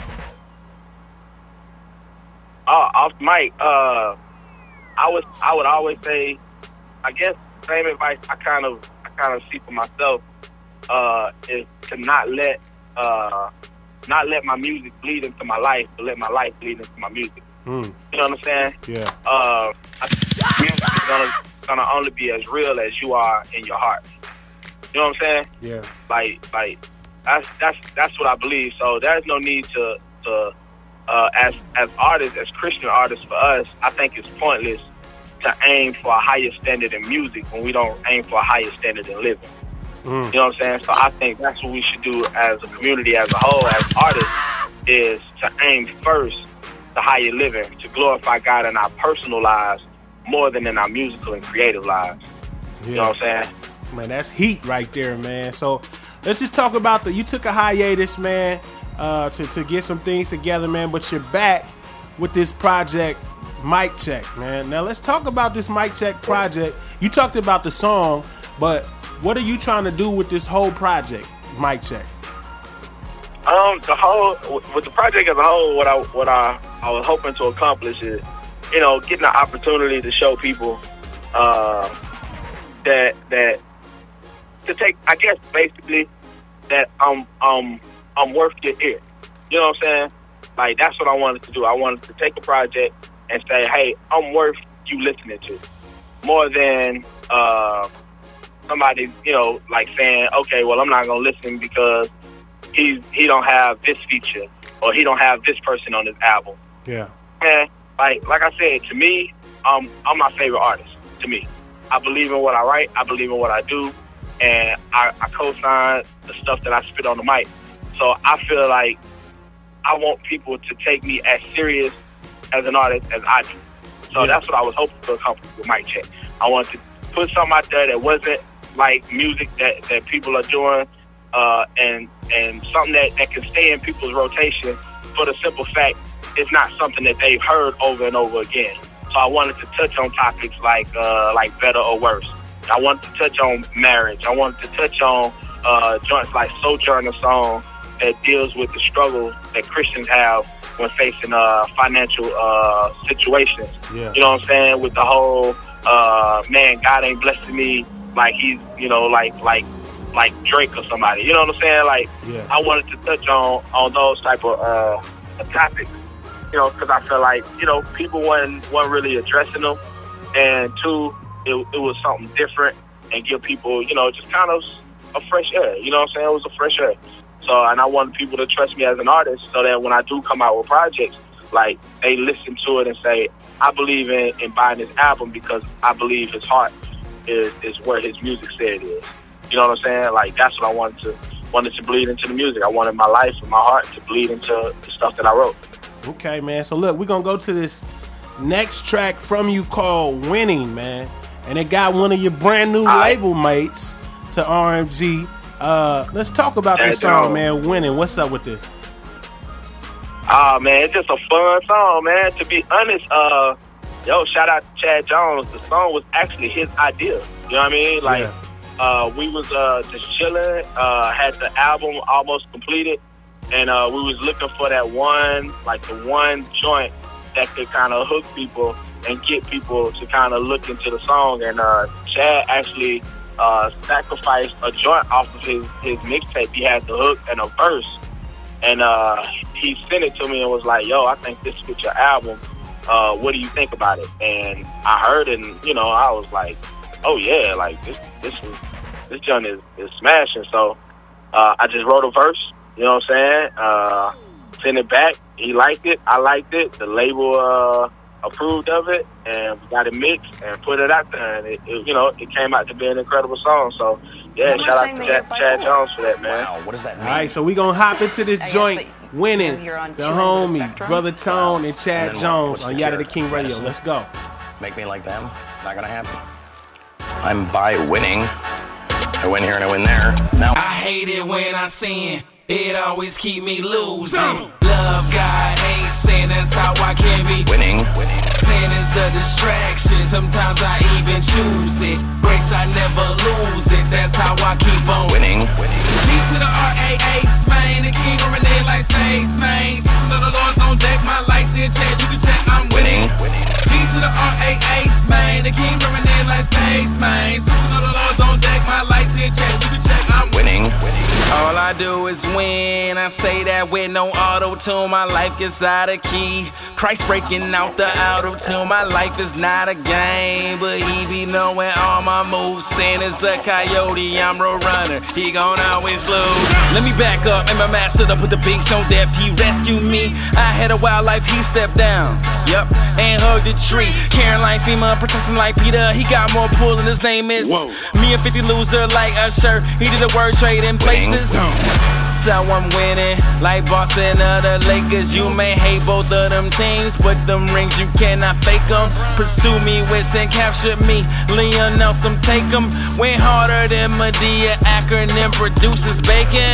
Off the mic, I would always say, I guess same advice I kind of see for myself is to not let my music bleed into my life, but let my life bleed into my music. You know what I'm saying? Yeah. I think music is gonna only be as real as you are in your heart. You know what I'm saying? Yeah. Like that's what I believe. So there's no need to as artists, as Christian artists, for us, I think it's pointless to aim for a higher standard in music when we don't aim for a higher standard in living. You know what I'm saying? So I think that's what we should do as a community as a whole, as artists, is to aim first to higher living, to glorify God in our personal lives more than in our musical and creative lives. You know what I'm saying? Man, that's heat right there, man. So let's just talk about you took a hiatus, man, to get some things together, man, but you're back with this project, Mic Check, man. Now let's talk about this Mic Check project. You talked about the song, but what are you trying to do with this whole project, Mic Check? With the project as a whole, what I was hoping to accomplish is, you know, getting the opportunity to show people that to take, I guess, basically that I'm worth your ear. You know what I'm saying? Like that's what I wanted to do. I wanted to take a project and say, hey, I'm worth you listening to, more than somebody, you know, like saying, okay, well, I'm not gonna listen because he don't have this feature or he don't have this person on his album. Yeah. And like I said, to me, I'm my favorite artist. To me, I believe in what I write. I believe in what I do, and I co-sign the stuff that I spit on the mic. So I feel like I want people to take me as serious as an artist as I do. So that's what I was hoping to accomplish with Mic Check. I wanted to put something out there that wasn't like music that people are doing, and something that can stay in people's rotation for the simple fact it's not something that they've heard over and over again. So I wanted to touch on topics like better or worse. I wanted to touch on marriage. I wanted to touch on joints like Sojourner song that deals with the struggle that Christians have when facing financial situations. Yeah. You know what I'm saying? With the whole man, God ain't blessing me like he's, you know, like Drake or somebody. You know what I'm saying? Like, I wanted to touch on those type of topics. You know, because I feel like, you know, people weren't really addressing them, and two, it was something different and give people, you know, just kind of a fresh air. You know what I'm saying? It was a fresh air. So, and I want people to trust me as an artist so that when I do come out with projects, like, they listen to it and say, I believe in buying this album because I believe his heart is where his music said is. You know what I'm saying? Like, that's what I wanted to bleed into the music. I wanted my life and my heart to bleed into the stuff that I wrote. Okay, man. So look, we're gonna go to this next track from you called Winning, man. And it got one of your brand new label mates to RMG. Let's talk about this song, man. Winning. What's up with this? Man, it's just a fun song, man. To be honest, shout out to Chad Jones. The song was actually his idea. You know what I mean? Like, we was just chilling, had the album almost completed, and we was looking for that one, like the one joint that could kind of hook people and get people to kind of look into the song. And Chad actually sacrificed a joint off of his mixtape. He had the hook and a verse, and he sent it to me and was like, "Yo, I think this fits your album. What do you think about it?" And I heard it, and I was like, "Oh yeah, like this joint is smashing." So I just wrote a verse. You know what I'm saying? Sent it back. He liked it. I liked it. The label approved of it, and we got it mixed and put it out there. And it came out to be an incredible song. So yeah, shout out to Chad Jones for that, man. Wow, what does that mean? All right, so we gonna hop into this joint. Winning, the homie, Brother Tone and Chad Jones on Yada the King Radio. Let's go. Make me like them? Not gonna happen. I'm by winning. I win here and I win there. Now I hate it when I sin. It always keep me losing. Love God, hate sin. That's how I can be winning. Sin is a distraction. Sometimes I even choose it. Grace, I never lose it. That's how I keep on winning. G to the R-A-Ace, man. The king of Renee like space, man. System of the Lord's on deck. My lights in check. You can check. I'm winning. G to the R-A-Ace, man. The king of Renee like space, man. System of the Lord's on deck. My lights in check. You can check. I'm winning. All I do is win. I say that with no auto-tune. My life gets out of key. Christ breaking out the auto-tune. My life is not a game, but he be knowing all my moves. Sin is a coyote, I'm a runner. He gon' always lose. Let me back up. And my man stood up with the binks on death. He rescued me. I had a wild life. He stepped down. Yup, and hugged the tree. Caroline FEMA, protesting like Peter. He got more pull and his name is Me and 50 loser like Usher. He did a word trade in places. So I'm winning like Boston or the Lakers. You may hate both of them teams, but them rings you cannot fake them. Pursue me, Winston captured me. Leon Nelson take them. Went harder than Medea. Acronym produces bacon.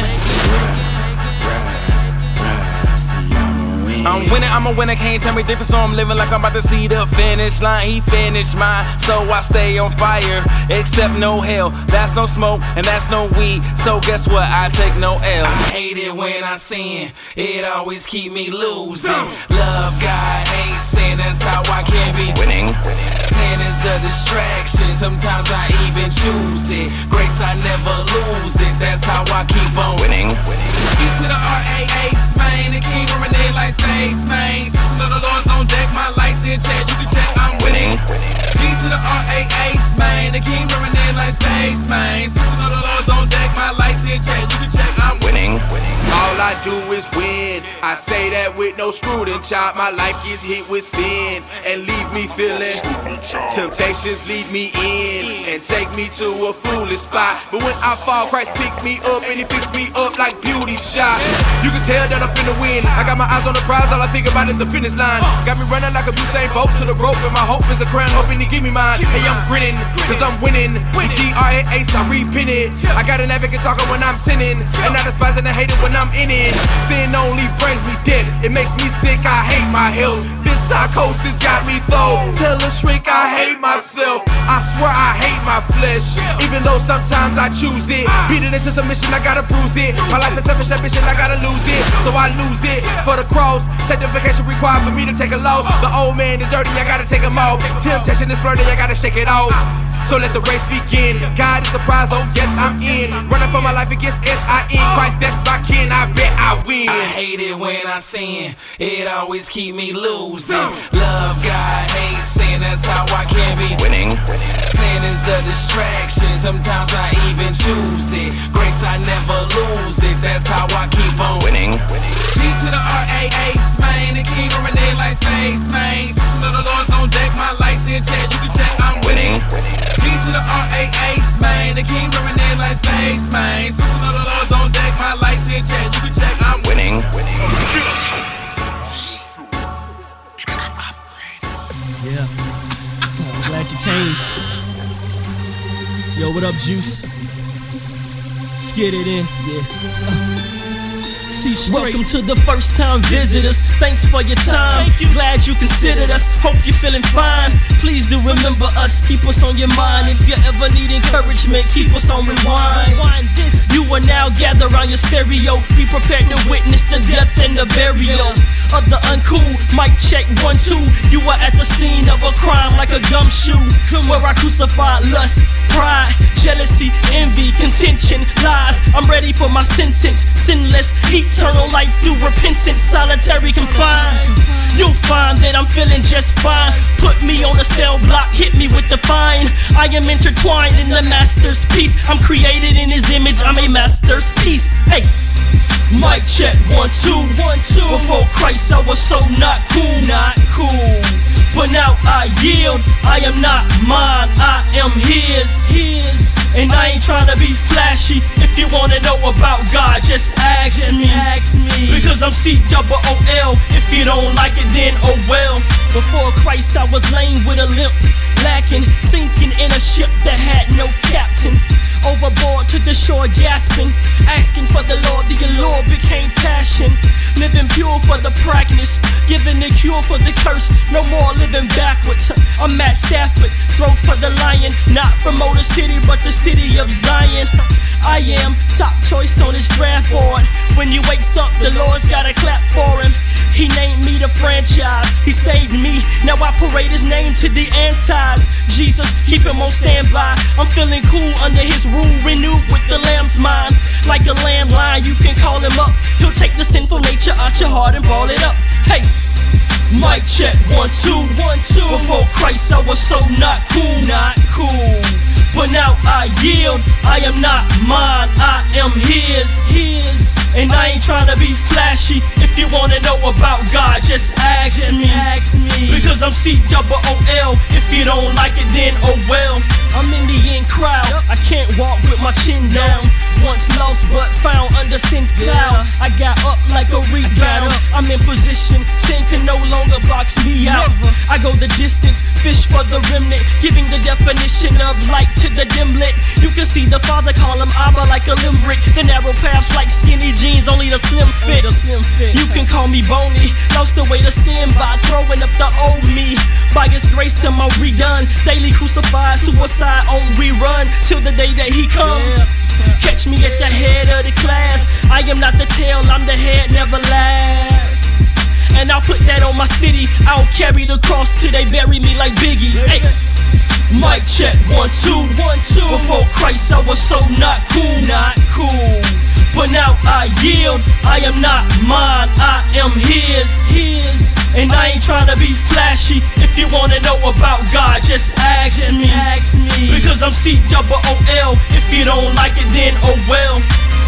I'm winning, I'm a winner, can't tell me different, so I'm living like I'm about to see the finish line. He finished mine, so I stay on fire. Except no hell, that's no smoke, and that's no weed. So guess what, I take no L. I hate it when I sin, it always keep me losing. Love God, hate sin, that's how I can be winning. Sin is a distraction, sometimes I even choose it. Grace, I never lose it, that's how I keep on winning. E to the R-A-Ace, man, the king of Renee like space, man. System of the Lord's on deck, my lights in check, you can check, I'm winning. G to the R-A-Ace, man, the king of Renee like space, man. System of the Lord's on deck, my lights in check, you can check, I'm winning. All I do is win. I say that with no screw and chop. My life gets hit with sin and leave me feeling. Temptations lead me in and take me to a foolish spot. But when I fall, Christ pick me up and he fix me up like beauty shot. You can tell that I'm finna win. I got my eyes on the prize, all I think about is the finish line. Got me running like a Usain Bolt to the rope, and my hope is a crown, hoping he give me mine. Hey, I'm grinning, cause I'm winning. The G-R-A-Ace, I repin it. I got an advocate talking when I'm sinning, and I despise and I hate it when I'm in it. Sin only brings me death, it makes me sick, I hate my health. This psychosis got me though. Tell a shrink I hate myself. I swear I hate my flesh, even though sometimes I choose it. Beat it into submission, I gotta bruise it. My life is selfish ambition, I gotta lose it. So I lose it for the cross. Sanctification required for me to take a loss. The old man is dirty, I gotta take him off. Temptation is flirty, I gotta shake it off. So let the race begin. God is the prize, oh yes, I'm in. Running for my life against S-I-N. Christ, that's my kin, I bet I win. I hate it when I sin, it always keep me losing. Love God, hate sin, that's how I can be winning. Sin is a distraction, sometimes I even choose it. Grace, I never lose it, that's how I keep on winning. G to the R-A-Ace, man, the king of Renee like space, man. System of the Lord's on deck, my lights in check, you can check, I'm winning. G to to the RAH, man. The king coming in like space, man. System of the Lord's on deck, my lights in check. You can check, I'm winning. Yeah. Oh, I'm glad you came. Yo, what up, Juice? Let's get it in. Yeah. Welcome to the first time visitors. Thanks for your time. Glad you considered us. Hope you're feeling fine. Please do remember us. Keep us on your mind. If you ever need encouragement, keep us on rewind. You are now gathered around your stereo. Be prepared to witness the death and the burial of the uncool. Mic check 1, 2. You are at the scene of a crime like a gumshoe, where I crucified lust, pride, jealousy, envy, contention, lies. I'm ready for my sentence. Sinless, eternal life through repentance, solitary confined. You'll find that I'm feeling just fine. Put me on a cell block, hit me with the fine. I am intertwined in the master's piece. I'm created in his image, I'm a master's piece. Hey, mic check 1, 2, 1, 2. Before Christ I was so not cool, not cool. But now I yield, I am not mine, I am his. And I ain't trying to be flashy. If you wanna know about God, just ask me. Because I'm COOL. If you don't like it, then oh well. Before Christ I was lame with a limp, lacking, sinking in a ship that had no captain. Overboard to the shore gasping, asking for the Lord, the allure became passion. Living pure for the practice, giving the cure for the curse. No more living backwards. I'm Matt Stafford, throat for the lion. Not from Motor City, but the city of Zion. I am top choice on his draft board. When he wakes up, the Lord's gotta clap for him. He named me the franchise, he saved me. Now I parade his name to the antis. Jesus, keep him on standby. I'm feeling cool under his rule, renewed with the lamb's mind. Like a landline, you can call him up. He'll take the sinful nature out your heart and ball it up. Hey, mic check 1, 2, 1, 2. Before Christ I was so not cool, not cool. But now I yield, I am not mine, I am his. And I ain't trying to be flashy. If you wanna know about God, just ask me. Because I'm COOL. If you don't like it, then oh well. I'm in the in crowd, I can't walk with my chin down. Once lost but found under sin's cloud. I got up like a rebound. I'm in position, sin can no longer box me out. I go the distance, fish for the remnant, giving the definition of light to the dim lit. You can see the Father call him Abba like a limerick. The narrow paths like skinny jeans, only the slim fit. You can call me bony, lost the way to sin by throwing up the old me. By his grace am I redone, daily crucified, suicide on rerun, till the day that he comes. Catch me at the head of the class. I am not the tail, I'm the head, never last. And I'll put that on my city. I'll carry the cross till they bury me like Biggie. Hey, mic check 1, 2, 1, 2. Before Christ I was so not cool, not cool. But now I yield, I am not mine, I am his. And I ain't trying to be flashy. If you wanna know about God, just ask me. Because I'm COOL. If you don't like it, then oh well.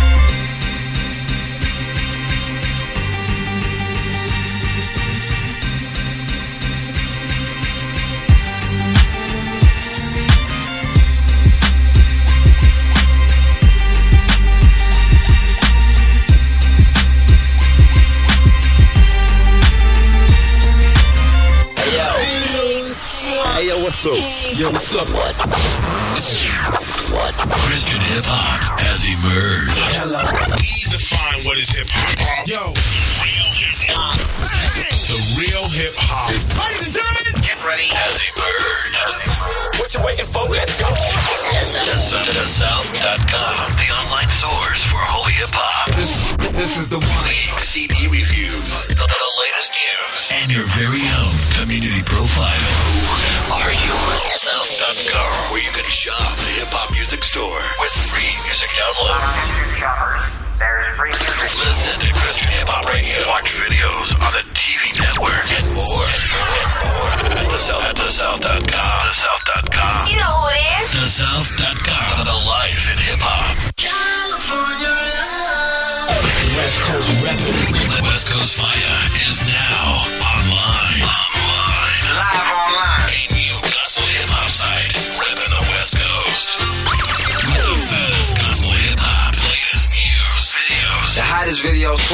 Hey yo, what's up? Yo, what's up? What? Christian hip hop has emerged. Hello. Please define what is hip hop. Yo. Real hip hop. The real hip hop. Ladies and gentlemen, get ready. Has emerged. What you waiting for? Let's go. TheSouth.com, the online source for holy hip hop. This is the one. League CD reviews, the latest news, and your very own community profile. Who are you? South.com, where you can shop the hip hop music store with free music downloads. There's free music. Listen to Christian Hip Hop Radio. Watch videos on the TV network and more. At TheSouth.com. TheSouth.com. You know who it is. TheSouth.com. The life in hip hop. California love. West Coast Record. West Coast Fire is now online. Live online. A new gospel hip hop site. Ripping the West Coast.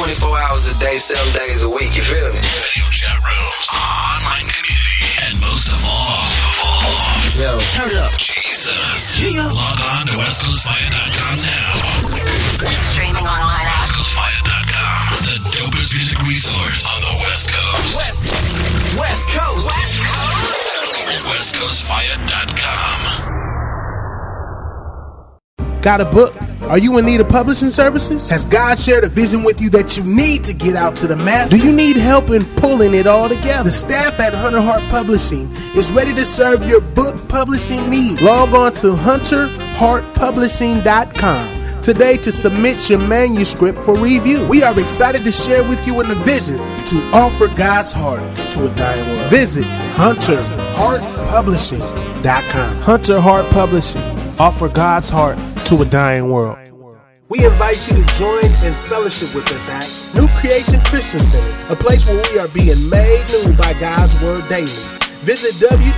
24 hours a day, 7 days a week, you feel me? Video chat rooms, online community, and most of all, yo, turn it up. Jesus. Yeah. Log on to westcoastfire.com now. Streaming online at westcoastfire.com. The dopest music resource on the West Coast. West Coast. westcoastfire.com. Got a book? Are you in need of publishing services? Has God shared a vision with you that you need to get out to the masses? Do you need help in pulling it all together? The staff at Hunter Hart Publishing is ready to serve your book publishing needs. Log on to hunterhartpublishing.com today to submit your manuscript for review. We are excited to share with you in the vision to offer God's heart to a dying world. Visit hunterhartpublishing.com. Hunter Hart Publishing. Offer God's heart to a dying world. We invite you to join and fellowship with us at New Creation Christian Center, a place where we are being made new by God's Word daily. Visit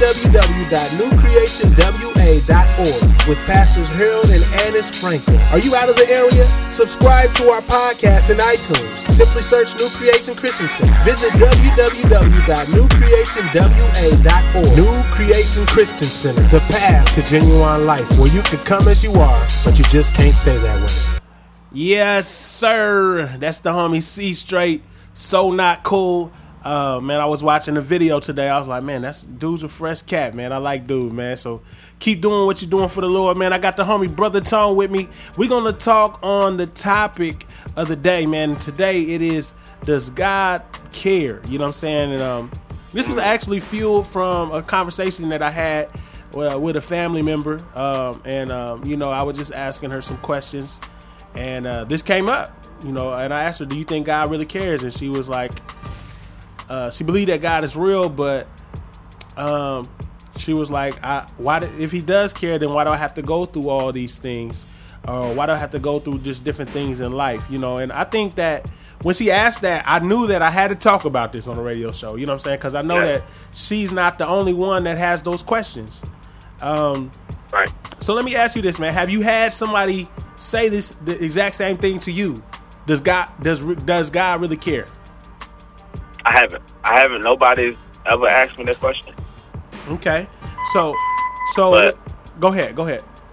www.newcreationwa.org with Pastors Harold and Annis Franklin. Are you out of the area? Subscribe to our podcast in iTunes. Simply search New Creation Christian Center. Visit www.newcreationwa.org. New Creation Christian Center, the path to genuine life, where you can come as you are, but you just can't stay that way. Yes, sir. That's the homie C Straight. So Not Cool. Man, I was watching the video today. I was like, man, dude's a fresh cat, man. I like dude, man. So keep doing what you're doing for the Lord, man. I got the homie Brother Tone with me. We're going to talk on the topic of the day, man. Today it is, does God care? You know what I'm saying? And this was actually fueled from a conversation that I had with a family member. You know, I was just asking her some questions. And this came up, you know, and I asked her, do you think God really cares? And she was like, she believed that God is real, but she was like, if he does care, then why do I have to go through all these things? Why do I have to go through just different things in life? You know, and I think that when she asked that, I knew that I had to talk about this on the radio show. You know what I'm saying? Because I know that she's not the only one that has those questions. Right. So let me ask you this, man. Have you had somebody say the exact same thing to you? Does God really care? I haven't. Nobody's ever asked me that question. Okay. So but, go ahead. No.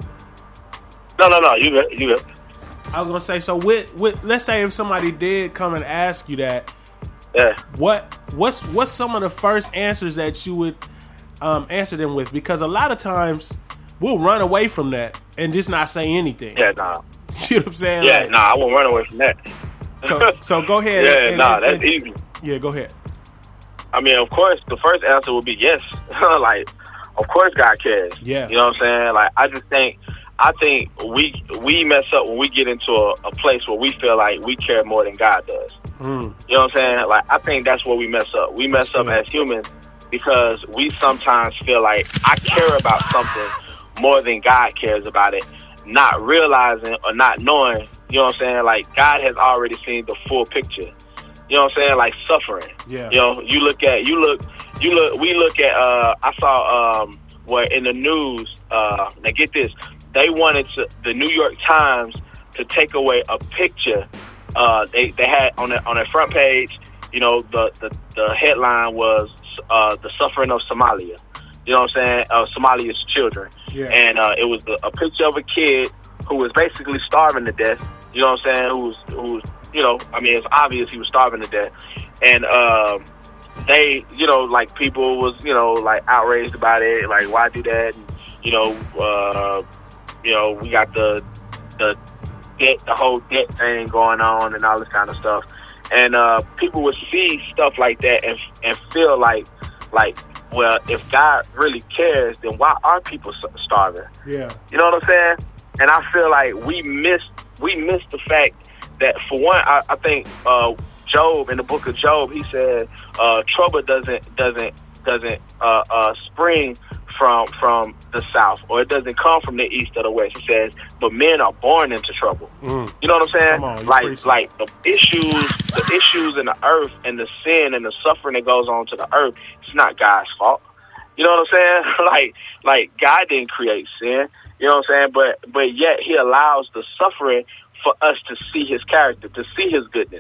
You good. I was gonna say, so with let's say if somebody did come and ask you that, what's some of the first answers that you would answer them with? Because a lot of times we'll run away from that and just not say anything. Yeah, nah. You know what I'm saying? Yeah, I won't run away from that. So go ahead. That's easy. Yeah, go ahead. I mean, of course, the first answer would be yes. Like, of course God cares. Yeah. You know what I'm saying? Like, I think we mess up when we get into a place where we feel like we care more than God does. You know what I'm saying? Like, I think that's where we mess up. We mess up as humans because we sometimes feel like I care about something more than God cares about it, not realizing or not knowing, you know what I'm saying? Like, God has already seen the full picture. You know what I'm saying? Like suffering. Yeah. You know, we look at, I saw, where in the news, now get this, they wanted the New York Times to take away a picture, they had on their front page, you know, the headline was, the suffering of Somalia. You know what I'm saying? Somalia's children. Yeah. And, it was a picture of a kid who was basically starving to death. You know what I'm saying? Who's you know, I mean, it's obvious he was starving to death. And they, you know, like people was, you know, like outraged about it. Like, why do that? And, you know, we got the debt, the whole debt thing going on and all this kind of stuff. And people would see stuff like that and feel like, well, if God really cares, then why are people starving? Yeah. You know what I'm saying? And I feel like we missed the fact that, for one, I think Job, in the book of Job, he said trouble doesn't spring from the south, or it doesn't come from the east or the west. He says, but men are born into trouble. You know what I'm saying? Like the issues in the earth and the sin and the suffering that goes on to the earth, it's not God's fault. You know what I'm saying? like God didn't create sin. You know what I'm saying? But yet he allows the suffering for us to see his character, to see his goodness,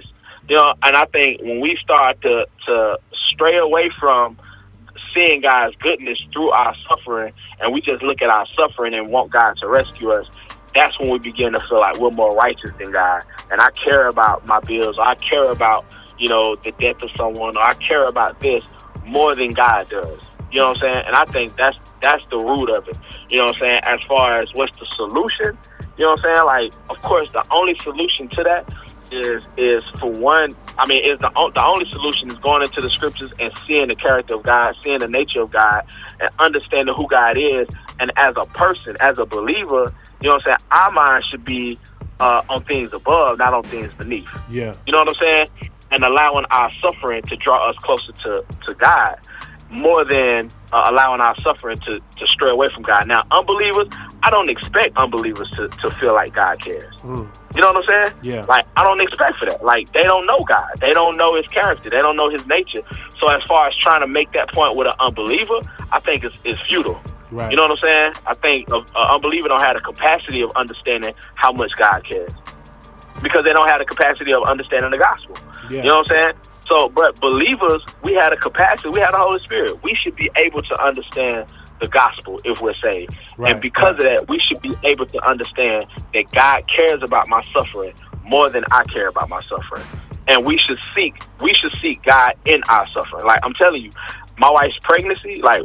You know, and I think when we start to stray away from seeing God's goodness through our suffering, and we just look at our suffering and want God to rescue us, that's when we begin to feel like we're more righteous than God. And I care about my bills, or I care about, you know, the death of someone, or I care about this more than God does. You know what I'm saying? And I think that's the root of it. You know what I'm saying? As far as what's the solution, you know what I'm saying? Like, of course, the only solution to that is for one, I mean, is the only solution is going into the scriptures and seeing the character of God, seeing the nature of God, and understanding who God is. And as a person, as a believer, you know what I'm saying, our mind should be on things above, not on things beneath. Yeah. You know what I'm saying? And allowing our suffering to draw us closer to God more than allowing our suffering to stray away from God. Now, unbelievers, I don't expect unbelievers to feel like God cares. You know what I'm saying? Yeah. Like, I don't expect for that. Like, they don't know God. They don't know his character. They don't know his nature. So as far as trying to make that point with an unbeliever, I think it's futile. Right. You know what I'm saying? I think an unbeliever don't have the capacity of understanding how much God cares, because they don't have the capacity of understanding the gospel. Yeah. You know what I'm saying? So, but believers, we have a capacity. We have the Holy Spirit. We should be able to understand the gospel if we're saved. Right. And because of that, we should be able to understand that God cares about my suffering more than I care about my suffering. And we should seek God in our suffering. Like, I'm telling you, my wife's pregnancy, like,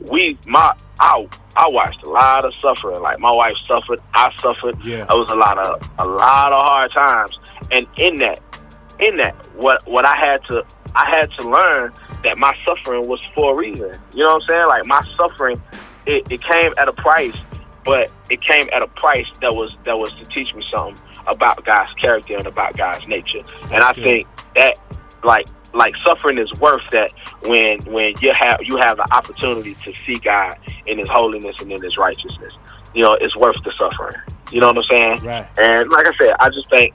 I watched a lot of suffering. Like, my wife suffered, I suffered. Yeah. It was a lot of hard times. And in that, what I had to learn that my suffering was for a reason. You know what I'm saying? Like, my suffering, it came at a price, but it came at a price that was to teach me something about God's character and about God's nature. And I think that, like suffering is worth that when you have the opportunity to see God in his holiness and in his righteousness. You know, it's worth the suffering. You know what I'm saying? Right. And like I said, I just think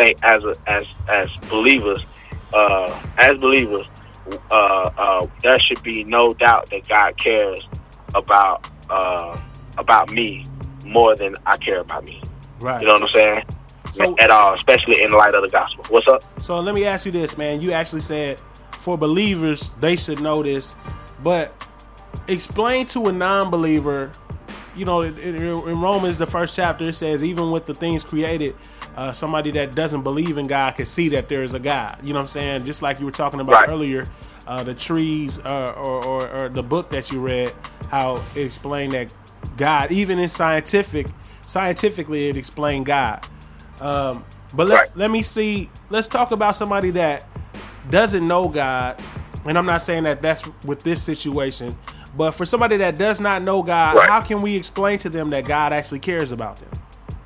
as believers, there should be no doubt that God cares about me more than I care about me. Right. You know what I'm saying? So, at all, especially in light of the gospel. What's up? So let me ask you this, man. You actually said for believers, they should know this, but explain to a non-believer, you know, in Romans, the first chapter, it says, even with the things created, somebody that doesn't believe in God can see that there is a God. You know what I'm saying? Just like you were talking about earlier, the trees or the book that you read, how it explained that God, even in scientifically, it explained God. But let me see. Let's talk about somebody that doesn't know God, and I'm not saying that that's with this situation, but for somebody that does not know God, how can we explain to them that God actually cares about them?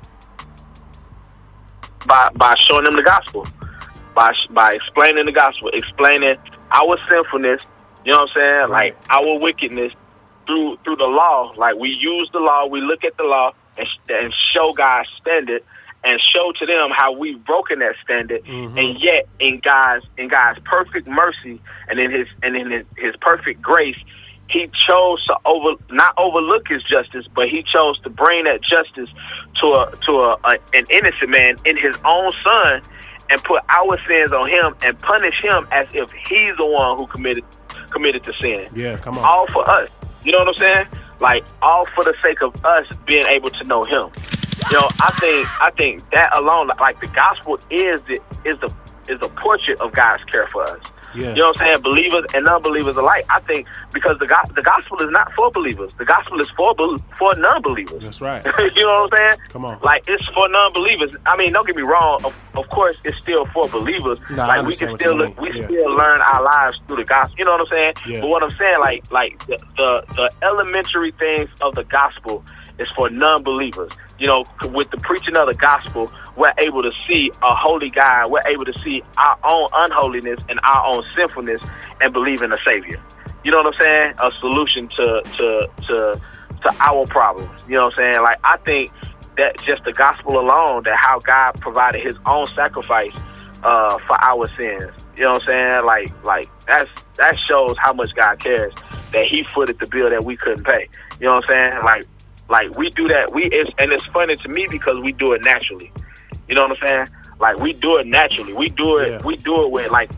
By showing them the gospel, by explaining the gospel, explaining our sinfulness. You know what I'm saying? Like, our wickedness through the law. Like, we use the law, we look at the law and show God's standard. And show to them how we've broken that standard, and yet in God's perfect mercy and in his perfect grace, he chose to not overlook his justice, but he chose to bring that justice to an innocent man in his own son, and put our sins on him and punish him as if he's the one who committed the sin. Yeah, come on. All for us. You know what I'm saying? Like, all for the sake of us being able to know him. You know, I think that alone, like, the gospel is the portrait of God's care for us. Yeah. You know what I'm saying? Believers and non-believers alike. I think because the gospel is not for believers. The gospel is for non-believers. That's right. You know what I'm saying? Come on. Like, it's for non-believers. I mean, don't get me wrong. Of course, it's still for believers. Nah, like, we can still still learn our lives through the gospel. You know what I'm saying? Yeah. But what I'm saying, like the elementary things of the gospel is for non-believers. You know, with the preaching of the gospel, we're able to see a holy God. We're able to see our own unholiness and our own sinfulness and believe in a Savior. You know what I'm saying? A solution to our problems. You know what I'm saying? Like, I think that just the gospel alone, that how God provided his own sacrifice for our sins. You know what I'm saying? Like that shows how much God cares, that he footed the bill that we couldn't pay. You know what I'm saying? Like we do that. And it's funny to me because we do it naturally. You know what I'm saying? Like, we do it naturally. We do it with like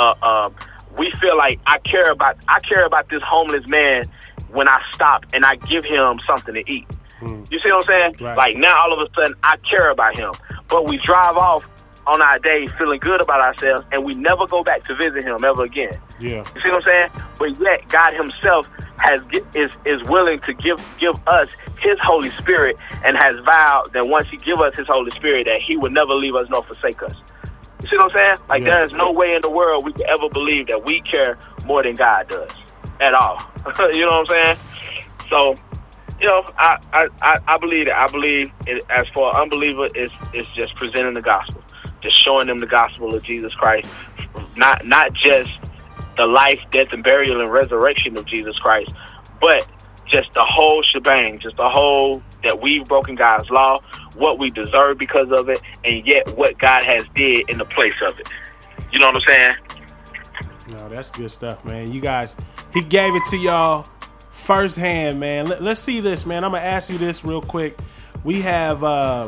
we feel like I care about this homeless man when I stop and I give him something to eat. You see what I'm saying? Right. Like, now all of a sudden I care about him. But we drive off on our day feeling good about ourselves, and we never go back to visit him ever again. Yeah. You see what I'm saying? But yet God himself is willing to give us his Holy Spirit, and has vowed that once he give us his Holy Spirit, that he would never leave us nor forsake us. You see what I'm saying? Like, there is no way in the world we could ever believe that we care more than God does at all. You know what I'm saying? So, you know, I believe that. I believe it, as for an unbeliever, it's just presenting the gospel, just showing them the gospel of Jesus Christ, not just the life, death, and burial and resurrection of Jesus Christ, but just the whole shebang, just the whole that we've broken God's law, what we deserve because of it, and yet what God has did in the place of it. You know what I'm saying? No, that's good stuff, man. You guys, he gave it to y'all firsthand, man. Let's see this, man. I'm going to ask you this real quick. We have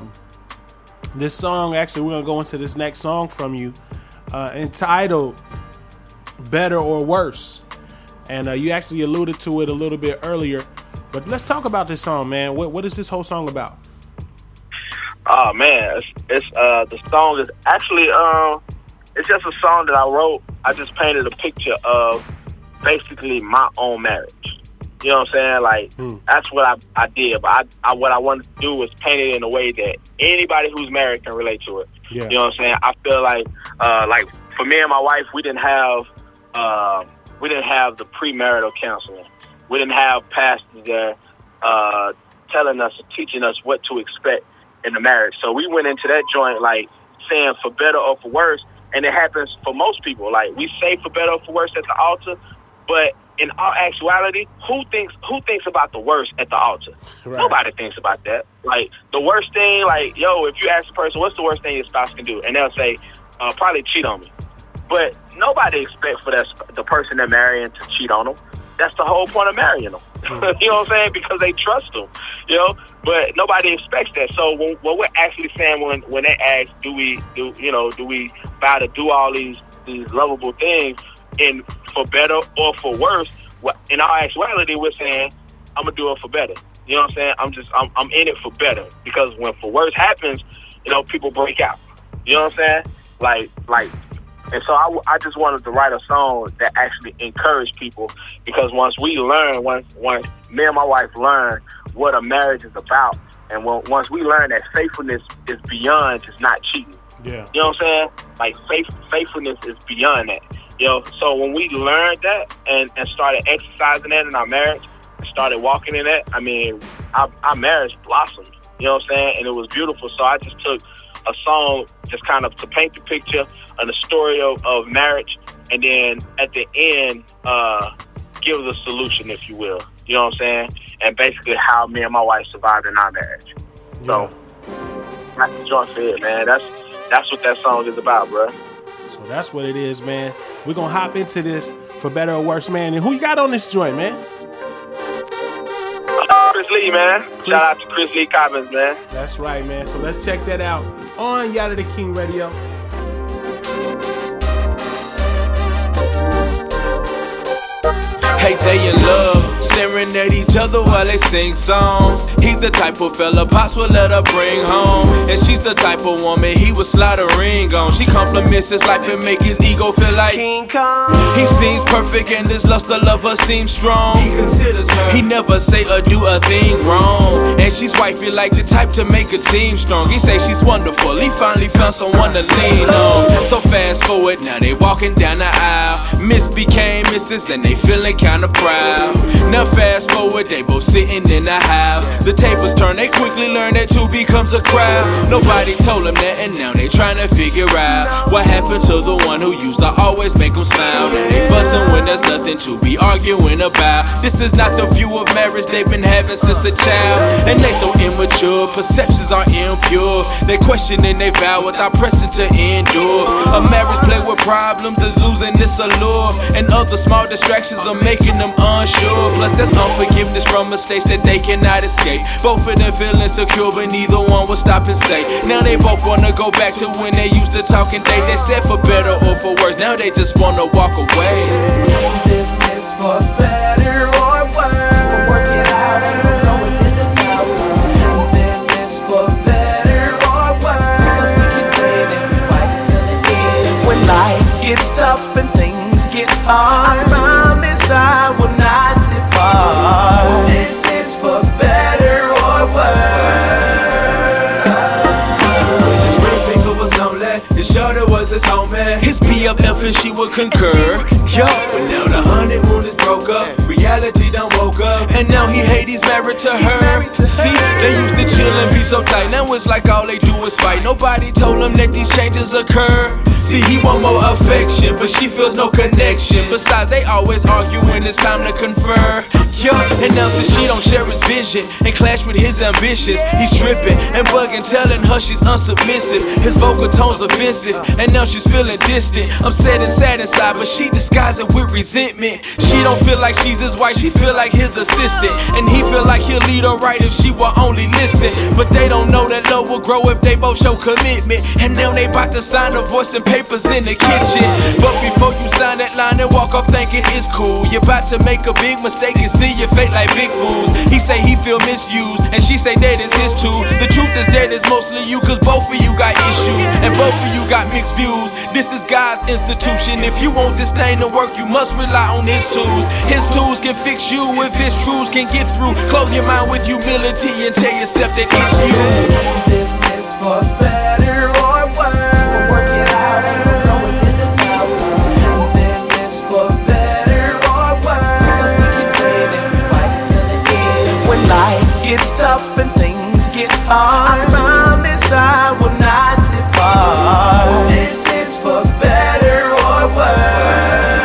this song. Actually, we're going to go into this next song from you entitled Better or Worse. And you actually alluded to it a little bit earlier. But let's talk about this song, man. What is this whole song about? Oh, man. It's the song is actually, it's just a song that I wrote. I just painted a picture of basically my own marriage. You know what I'm saying? Like, that's what I did. But what I wanted to do was paint it in a way that anybody who's married can relate to it. Yeah. You know what I'm saying? I feel like for me and my wife, we didn't have the premarital counseling. We didn't have pastors there telling us, teaching us what to expect in the marriage. So we went into that joint like saying for better or for worse, and it happens for most people. Like, we say for better or for worse at the altar, but in all actuality, who thinks about the worst at the altar? Right. Nobody thinks about that. Like, the worst thing, like, yo, if you ask a person, what's the worst thing your spouse can do? And they'll say, probably cheat on me. But nobody expects for the person they're marrying to cheat on them. That's the whole point of marrying them. You know what I'm saying? Because they trust them, you know? But nobody expects that. So what we're actually saying when they ask, do we vow to do all these lovable things and for better or for worse, in our actuality, we're saying, I'm going to do it for better. You know what I'm saying? I'm in it for better. Because when for worse happens, you know, people break out. You know what I'm saying? Like, and so I just wanted to write a song that actually encouraged people, because once me and my wife learn what a marriage is about, and once we learn that faithfulness is beyond just not cheating. Yeah. You know what I'm saying? Like, faithfulness is beyond that. You know, so when we learned that and started exercising that in our marriage and started walking in that, I mean, our marriage blossomed. You know what I'm saying? And it was beautiful. So I just took a song just kind of to paint the picture and the story of marriage, and then at the end, give the solution, if you will. You know what I'm saying? And basically how me and my wife survived in our marriage. Yeah. So that's the joint for it, man. That's what that song is about, bro. So that's what it is, man. We're going to hop into this for better or worse, man. And who you got on this joint, man? Chris Lee, man. Shout out to Chris Lee Cobbins, man. That's right, man. So let's check that out on Yada the King Radio. Hey, they in love, staring at each other while they sing songs. He's the type of fella Pops will let her bring home, and she's the type of woman he would slide a ring on. She compliments his life and make his ego feel like King Kong. He seems perfect and his lust to love her seems strong. He considers her, he never say or do a thing wrong. And she's wifey like the type to make a team strong. He say she's wonderful, he finally found someone to lean on. So fast forward, now they walking down the aisle. Miss became Mrs. and they feeling kinda proud. Now fast forward, they both sitting in the house. The tables turn, they quickly learn that two becomes a crowd. Nobody told them that, and now they trying to figure out what happened to the one who used to always make them smile. They fussing when there's nothing to be arguing about. This is not the view of marriage they've been having since a child. And they so immature, perceptions are impure. They questioning they vow without pressing to endure. A marriage plagued with problems is losing its allure, and other small distractions are making them unsure. plus there's unforgiveness from mistakes that they cannot escape. Both of them feel insecure, but neither one will stop and say. Now they both wanna go back to when they used to talk and date. They said for better or for worse, now they just wanna walk away. This is for better or worse. We'll work it out, ain't no throwing in the towel. This is for better or worse, because we can win if we fight till the end. When life gets tough and things get hard, I promise I will not depart. This is for better or worse. The shorter was his homie, his BFF, and she would concur. Yo, but now the honeymoon is broke up, reality done woke up, and now he hate he's married to her. See, they used to chill and be so tight, now it's like all they do is fight. Nobody told him that these changes occur. See, he want more affection, but she feels no connection. Besides, they always argue when it's time to confer. Yo, and now since she don't share his vision and clash with his ambitions, he's tripping and bugging, telling her she's unsubmissive. His vocal tone's offensive, and now she's feeling distant, upset and sad inside, but she disguises it with resentment. She don't feel like she's his wife, she feel like his assistant, and he feel like he'll lead her right if she will only listen. But they don't know that love will grow if they both show commitment. And now they bout to sign divorce and papers in the kitchen. But before you sign that line and walk off thinking it's cool, you're about to make a big mistake and see your fate like big fools. He say he feel misused, and she say that is his too. The truth is that it's mostly you, cause both of you got issues, and both of you got mixed views. This is God's institution. If you want this thing to work, you must rely on his tools. His tools can fix you if his truths can get through. Close your mind with humility and tell yourself that it's you. This is for better or worse. We'll work it out, ain't no throwing in the towel. This is for better or worse, because we can win if we fight till the end. When life gets tough and things get hard, I promise I will not depart. This is for better or worse.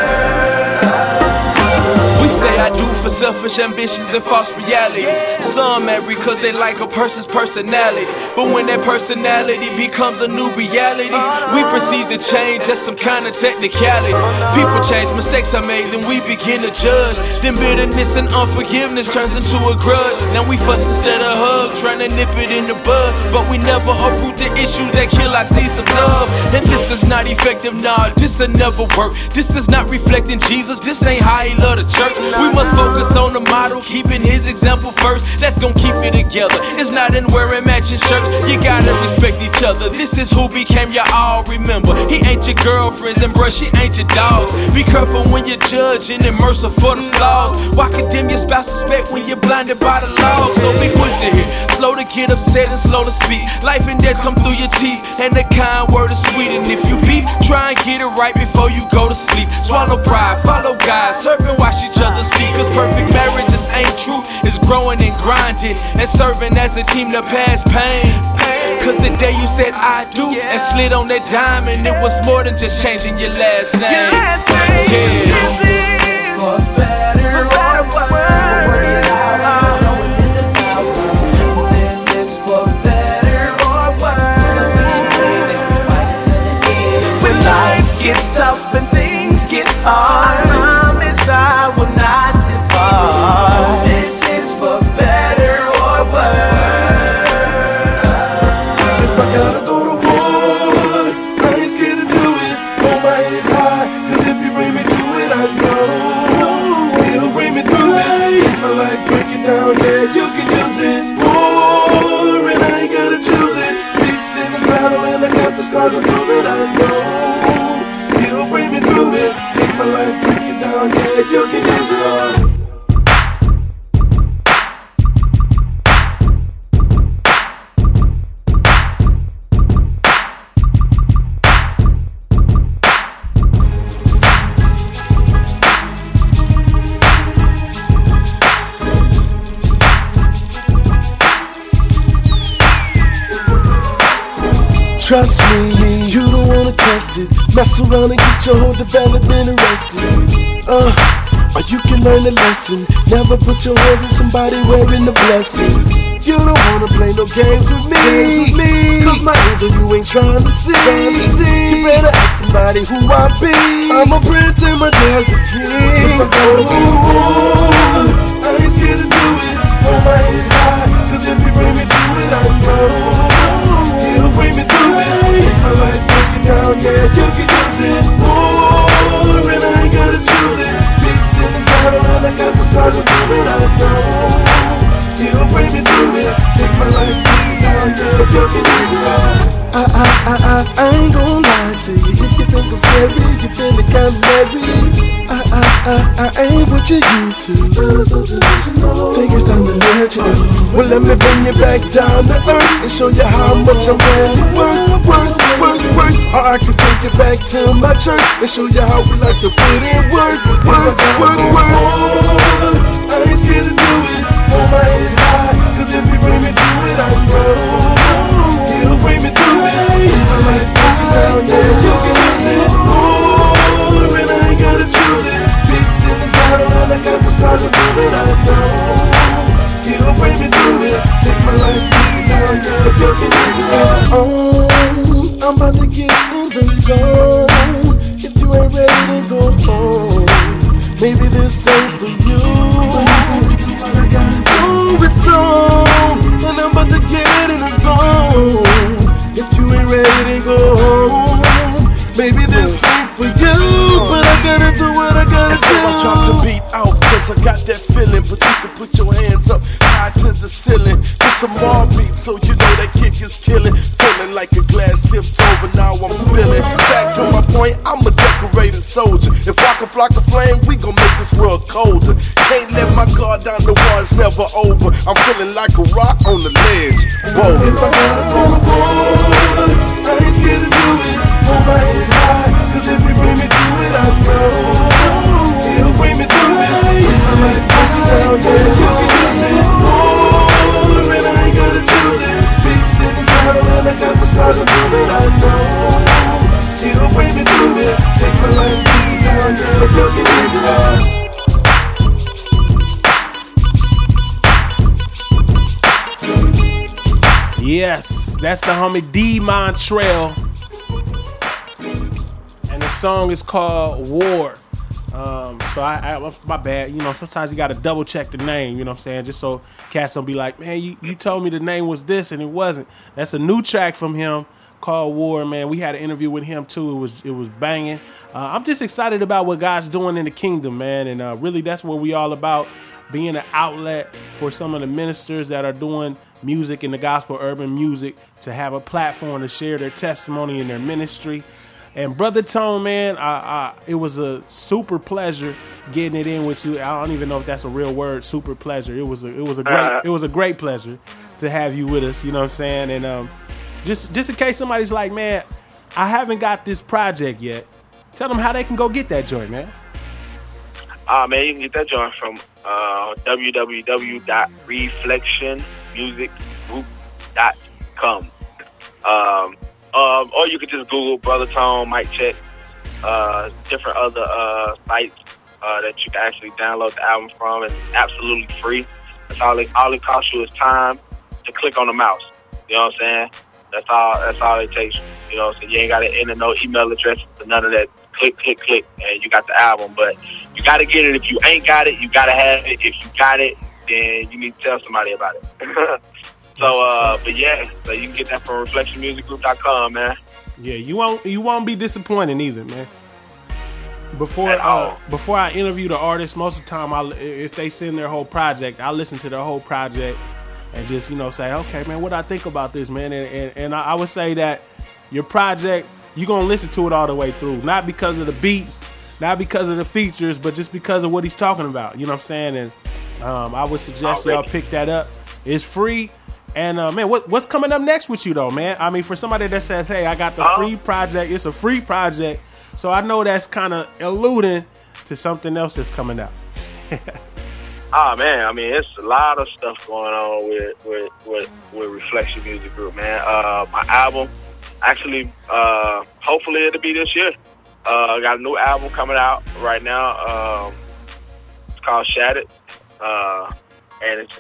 We say I do for selfish ambitions and false realities. Some marry cause they like a person's personality, but when that personality becomes a new reality, we proceed to change as some kind of technicality. People change, mistakes are made, then we begin to judge. Then bitterness and unforgiveness turns into a grudge. Now we fuss instead of hug, trying to nip it in the bud, but we never uproot the issue that kill our seeds of love. And this is not effective, nah, this'll never work. This is not reflecting Jesus, this ain't how he love the church. We must focus on the model, keeping his example first. That's gonna keep it together. It's not in wearing matching shirts. You gotta respect each other. This is who became your all. Remember, he ain't your girlfriends, and bruh, she ain't your dogs. Be careful when you're judging and merciful for the flaws. Why condemn your spouse suspect when you're blinded by the law? So be quick to hear, slow to get upset and slow to speak. Life and death come through your teeth, and the kind word is sweet. And if you beef, try and get it right before you go to sleep. Swallow pride, follow God, serve and watch each other's feet. Cause perfect marriages ain't true, it's growing and grinding and serving as a team to pass pain. Cause the day you said I do and slid on that diamond, it was more than just changing your last name. This is for better or worse. We'll work it out, throwing in the towel. This is for better or worse, because we can win if we fight till the end. When life gets tough and things get hard, I promise I will not depart. This is for better or worse. If I gotta go to war, I ain't scared to do it. Hold my head high, cause if you bring me to it, I know it'll bring me through it. Take my life, break it down, yeah, you can use it. War, and I ain't gotta choose it. Peace in this battle, and I got the scars to prove it. I know it'll bring me through it. Take my life, break it down, yeah, you can use it all. Trust me, you don't wanna test it. Mess around and get your whole development arrested. Or you can learn a lesson. Never put your hands on somebody wearing a blessing. You don't wanna play no games with me. Cause my angel, you ain't trying to see. You better ask somebody who I be. I'm a prince and my dad's the king. I ain't scared to do it. Hold my head high. Cause if you bring me to it, I know he'll bring me through it. Take my life, break it down, yeah, you can use it. Oh, and I ain't gotta choose it. Peace in the battle, and I got the scars of it, I know he'll bring me through it. Take my life, break it down, yeah, you can use it. I ain't gon' lie to you. If you think I'm scary, you feel like I'm married. I ain't what you used to. Think it's time to let you know. Well, let me bring you back down to earth and show you how much I'm really worth. Or I can take you back to my church and show you how we like to put in work. I ain't scared to do it. Hold my head high, cause if you bring me to it, I know he'll bring me through it. Take my life down, yeah, you can use it. Oh, and I ain't gotta choose it. Peace in the battle, and I got the scars of it, I know he'll bring me through it. Take my life down, yeah, you can use it. It's on, I'm about to get in the zone. If you ain't ready to go home, maybe this ain't for you. Oh, it's on, and I'm about to get in the zone. If you ain't ready to go home, maybe this ain't for you. But I gotta do what I gotta do. So I drop the beat out, cause I got that feeling. But you can put your hands up high to the ceiling. Get some more beats, so you know that kick is killing. Feeling like a glass tipped over, now I'm spilling. Back to my point, I'm a decorated soldier. If I can flock a flame, we gon' make this world colder. Can't let my guard down, the war is never over. I'm feeling like a rock on the ledge. Whoa. If I gotta go to war, I ain't scared to do it. Hold my head high, cause if you bring me to it, I know he'll bring me through it. Take my life down, yeah, you can use it. Oh, and I ain't gotta choose it. Peace in the battle, and I got the scars of it, I know he'll bring me through it. Take my life down, yeah, you can use it. Yes, that's the homie D Montreal, and the song is called War. So I my bad, you know, sometimes you gotta double check the name, you know what I'm saying, just so cats don't be like, man, you told me the name was this and it wasn't. That's a new track from him called War, man. We had an interview with him too. It was banging. I'm just excited about what God's doing in the kingdom, man, and really that's what we all about. Being an outlet for some of the ministers that are doing music in the gospel, urban music, to have a platform to share their testimony in their ministry. And Brother Tone, man, it was a super pleasure getting it in with you. I don't even know if that's a real word, super pleasure. It was a great pleasure to have you with us. You know what I'm saying? And just in case somebody's like, man, I haven't got this project yet, tell them how they can go get that joint, man. Man, you can get that joint from www.reflectionmusicgroup.com. Or you could just Google Brother Tone, Mic Check, different other sites that you can actually download the album from. It's absolutely free. That's all it costs you is time to click on the mouse. You know what I'm saying? That's all it takes. You know what I'm saying? You ain't got to enter no email address or none of that. Click, and you got the album. But you got to get it. If you ain't got it, you got to have it. If you got it, then you need to tell somebody about it. But yeah, so you can get that from reflectionmusicgroup.com, man. Yeah, you won't be disappointed either, man. Before I interview the artist, most of the time, if they send their whole project, I listen to their whole project and just, you know, say, okay, man, what I think about this, man? And I would say that your project, you're going to listen to it all the way through. Not because of the beats, not because of the features, but just because of what he's talking about. You know what I'm saying? And I would suggest y'all pick that up. It's free. And, man, what's coming up next with you, though, man? I mean, for somebody that says, hey, I got the free project, it's a free project. So I know that's kind of alluding to something else that's coming out. Man, I mean, it's a lot of stuff going on with Reflection Music Group, man. My album, actually, hopefully it'll be this year. I got a new album coming out right now. It's called Shattered. And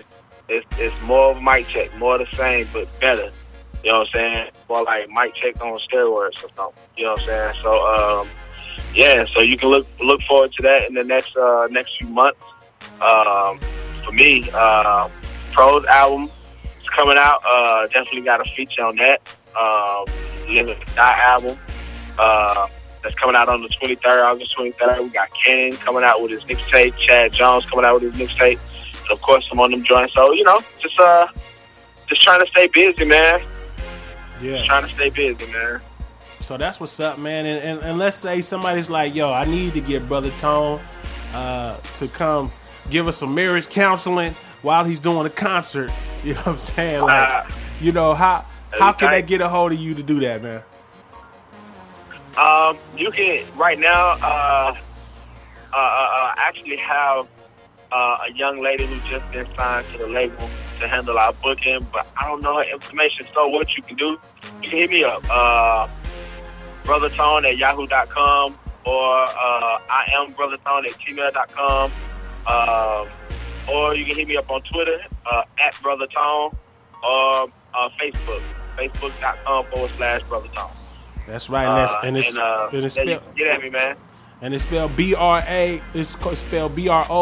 it's more of a mic check, more of the same, but better. You know what I'm saying? More like mic check on steroids or something. You know what I'm saying? So so you can look forward to that in the next few months. For me, Pro's album is coming out. Definitely got a feature on that. Limit Die album that's coming out on the 23rd, August 23rd. We got Ken coming out with his mixtape. Chad Jones coming out with his mixtape. And of course, I'm on them joints. So just trying to stay busy, man. Yeah, just trying to stay busy, man. So that's what's up, man. And let's say somebody's like, yo, I need to get Brother Tone to come give us some marriage counseling while he's doing a concert. You know what I'm saying? Like, how can they get a hold of you to do that, man? You can right now actually have a young lady who just been signed to the label to handle our booking, but I don't know her information. So what you can do, you can hit me up, brothertone@yahoo.com or iambrothertone@gmail.com, or you can hit me up on Twitter @brothertone or facebook.com/brothertone. That's right, and it's spelled, get at me, man. And it's spelled BRA. It's spelled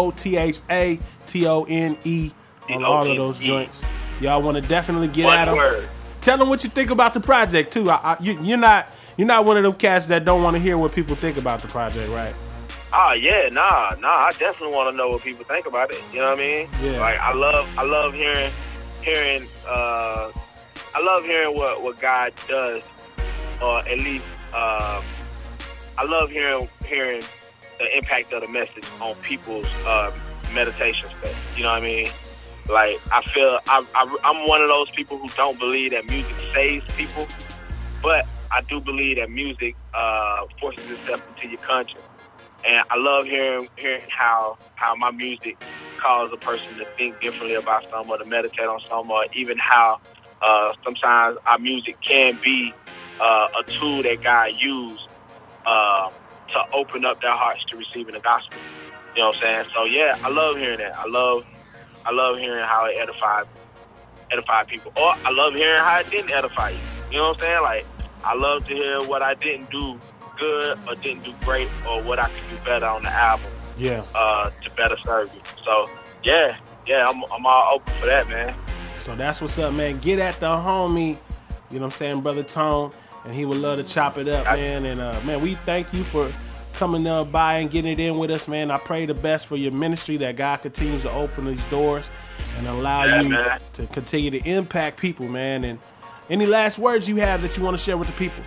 BROTHATONE on all of those joints. Y'all want to definitely get at them. Tell them what you think about the project too. You're not one of them cats that don't want to hear what people think about the project, right? Oh yeah, nah. I definitely want to know what people think about it. You know what I mean? Yeah. Like I love hearing. I love hearing what God does, or at least I love hearing the impact of the message on people's meditation space. You know what I mean? Like I feel I'm one of those people who don't believe that music saves people, but I do believe that music forces itself into your conscience. And I love hearing how my music causes a person to think differently about something or to meditate on something, or even how sometimes our music can be a tool that God used to open up their hearts to receiving the gospel. You know what I'm saying? So yeah, I love hearing that. I love hearing how it edified people. Or I love hearing how it didn't edify you. You know what I'm saying? Like I love to hear what I didn't do good or didn't do great, or what I could do better on the album. Yeah. To better serve you. So yeah, I'm all open for that, man. So that's what's up, man. Get at the homie, you know what I'm saying, Brother Tone, and he would love to chop it up, man. And man, we thank you for coming by and getting it in with us, man. I pray the best for your ministry, that God continues to open these doors and allow you to continue to impact people, man. And any last words you have that you want to share with the people?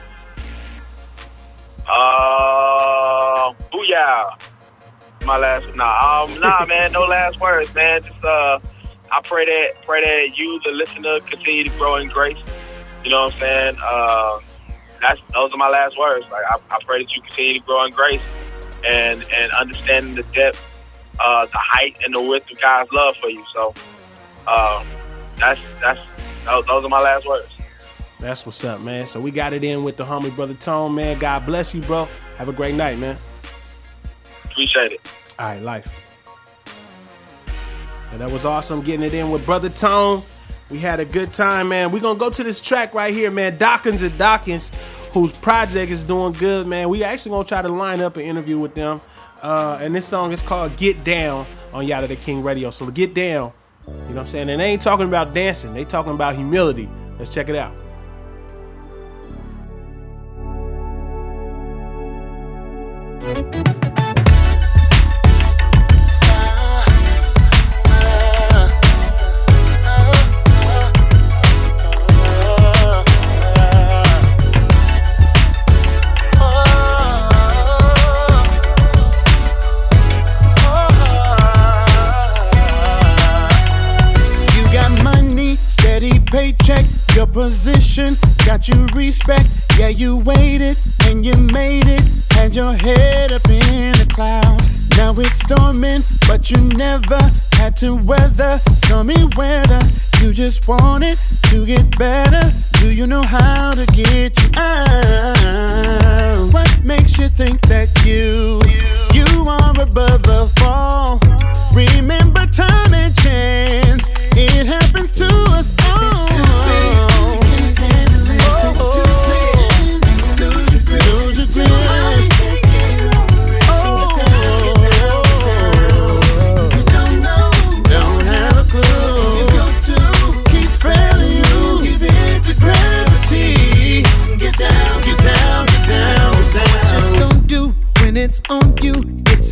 Booyah. My last, man, no last words, man. Just, I pray that you, the listener, continue to grow in grace. You know what I'm saying? Those are my last words. Like, I pray that you continue to grow in grace and understanding the depth, the height, and the width of God's love for you. So, those are my last words. That's what's up, man. So we got it in with the homie Brother Tone, man. God bless you, bro. Have a great night, man. Appreciate it. All right, life. And that was awesome getting it in with Brother Tone. We had a good time, man. We're going to go to this track right here, man. Dawkins and Dawkins, whose project is doing good, man. We actually going to try to line up an interview with them. And this song is called Get Down on Yada the King Radio. So get down. You know what I'm saying? And they ain't talking about dancing. They talking about humility. Let's check it out. Paycheck, your position got you respect. Yeah, you waited and you made it. Had your head up in the clouds. Now it's storming, but you never had to weather stormy weather. You just wanted to get better. Do you know how to get you out? What makes you think that you are above the fall? Remember time and chance. It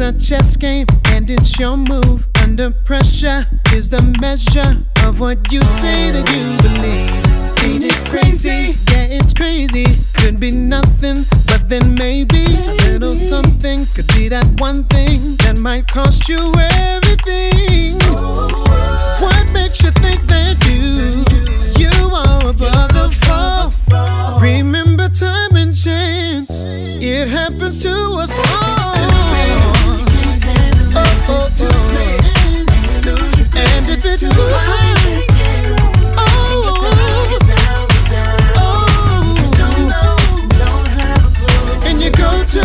a chess game and it's your move. Under pressure is the measure of what you say that you believe. Ain't it crazy? Yeah, it's crazy. Could be nothing, but then maybe a little something could be that one thing that might cost you everything. What makes you think that you are above the fall? Remember time and chance, it happens to us all. And if it's too high, and you go to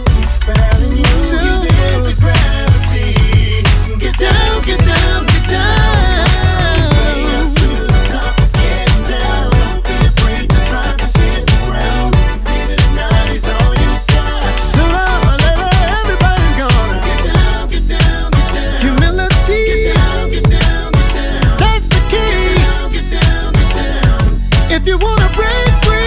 gravity, get down, get down, get down. To the top is getting down. Don't be afraid to try to hit the ground. Baby, tonight is all you got. So everybody's gonna get down, get down, get down. Humility, get down, get down, get down. That's the key. Get down, get down. If you wanna break free.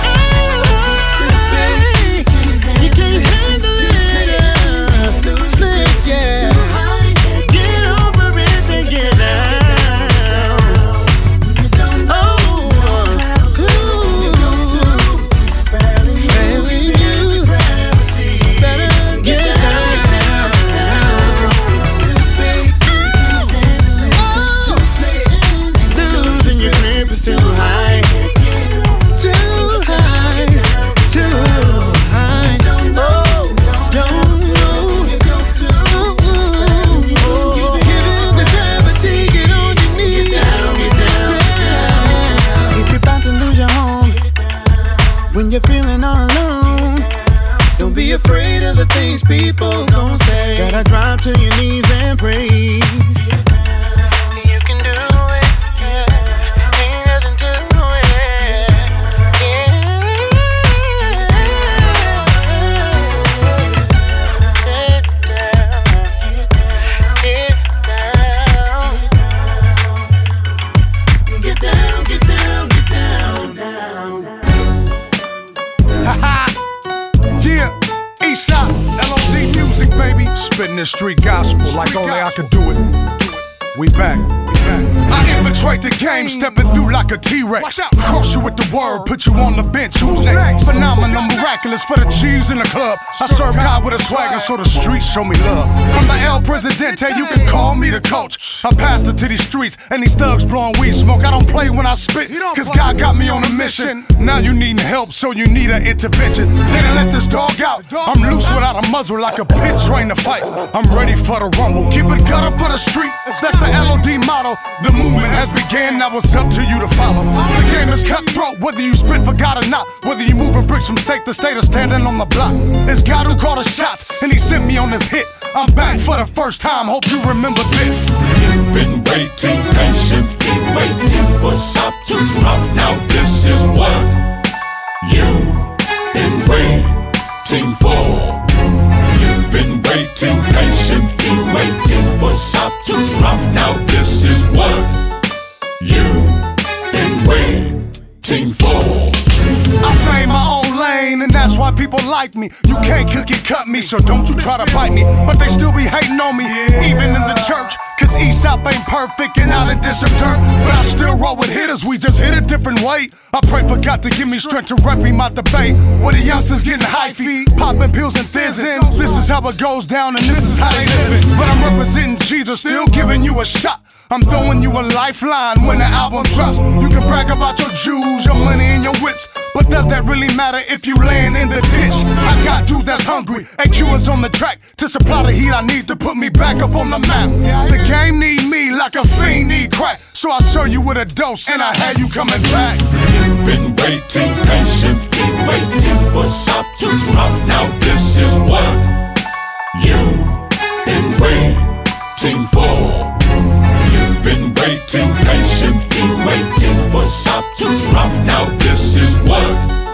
You're feeling all alone. Don't be afraid of the things people gon' say. Gotta drop to your knees and pray. You can do it, yeah. Ain't nothing to it, yeah. Get down, get down, get down, down. Yeah, Eastside, LOD music, baby. Spitting this street gospel like only I could do it. We back. I infiltrate the game, stepping through like a T-Rex. Cross you with the word, put you on the bench. Who's next? Phenomenal, miraculous for the cheese in the club. I serve God with a swagger, so the streets show me love. I'm the El Presidente, you can call me the coach. I passed it to these streets, and these thugs blowing weed smoke. I don't play when I spit, cause God got me on a mission. Now you needin' help, so you need an intervention. They done let this dog out. I'm loose without a muzzle, like a pit trained to fight. I'm ready for the rumble. Keep it gutter for the street. That's the LOD motto. The movement has began, now it's up to you to follow. The game is cutthroat, whether you spit for God or not. Whether you moving bricks from state to state or standing on the block. It's God who called the shots, and he sent me on this hit. I'm back for the first time, hope you remember this. You've been waiting, patiently waiting for SOP to drop. Now this is what you've been waiting for. You've been waiting, patiently waiting for SOP to drop. Now this is what you've been waiting for. I've made my own lane, and that's why people like me. You can't cookie cut me, so don't you try to bite me. But they still be hating on me, even in the church. Cause Eastside ain't perfect and I done did some dirt. But I still roll with hitters, we just hit a different way. I pray for God to give me strength to rep my debate. Where the youngsters getting high feet, popping pills and fizzing. This is how it goes down and this is how they live it. But I'm representing Jesus, still giving you a shot. I'm throwing you a lifeline when the album drops. You can brag about your jewels, your money and your whips, but does that really matter if you land in the ditch? I got dudes that's hungry, AQ is on the track to supply the heat I need to put me back up on the map. The game need me like a fiend need crack, so I show you with a dose and I had you coming back. You've been waiting, patiently waiting for SOP to drop. Now this is what you've been waiting for. You've been waiting, patiently waiting for SOP to drop. Now this is what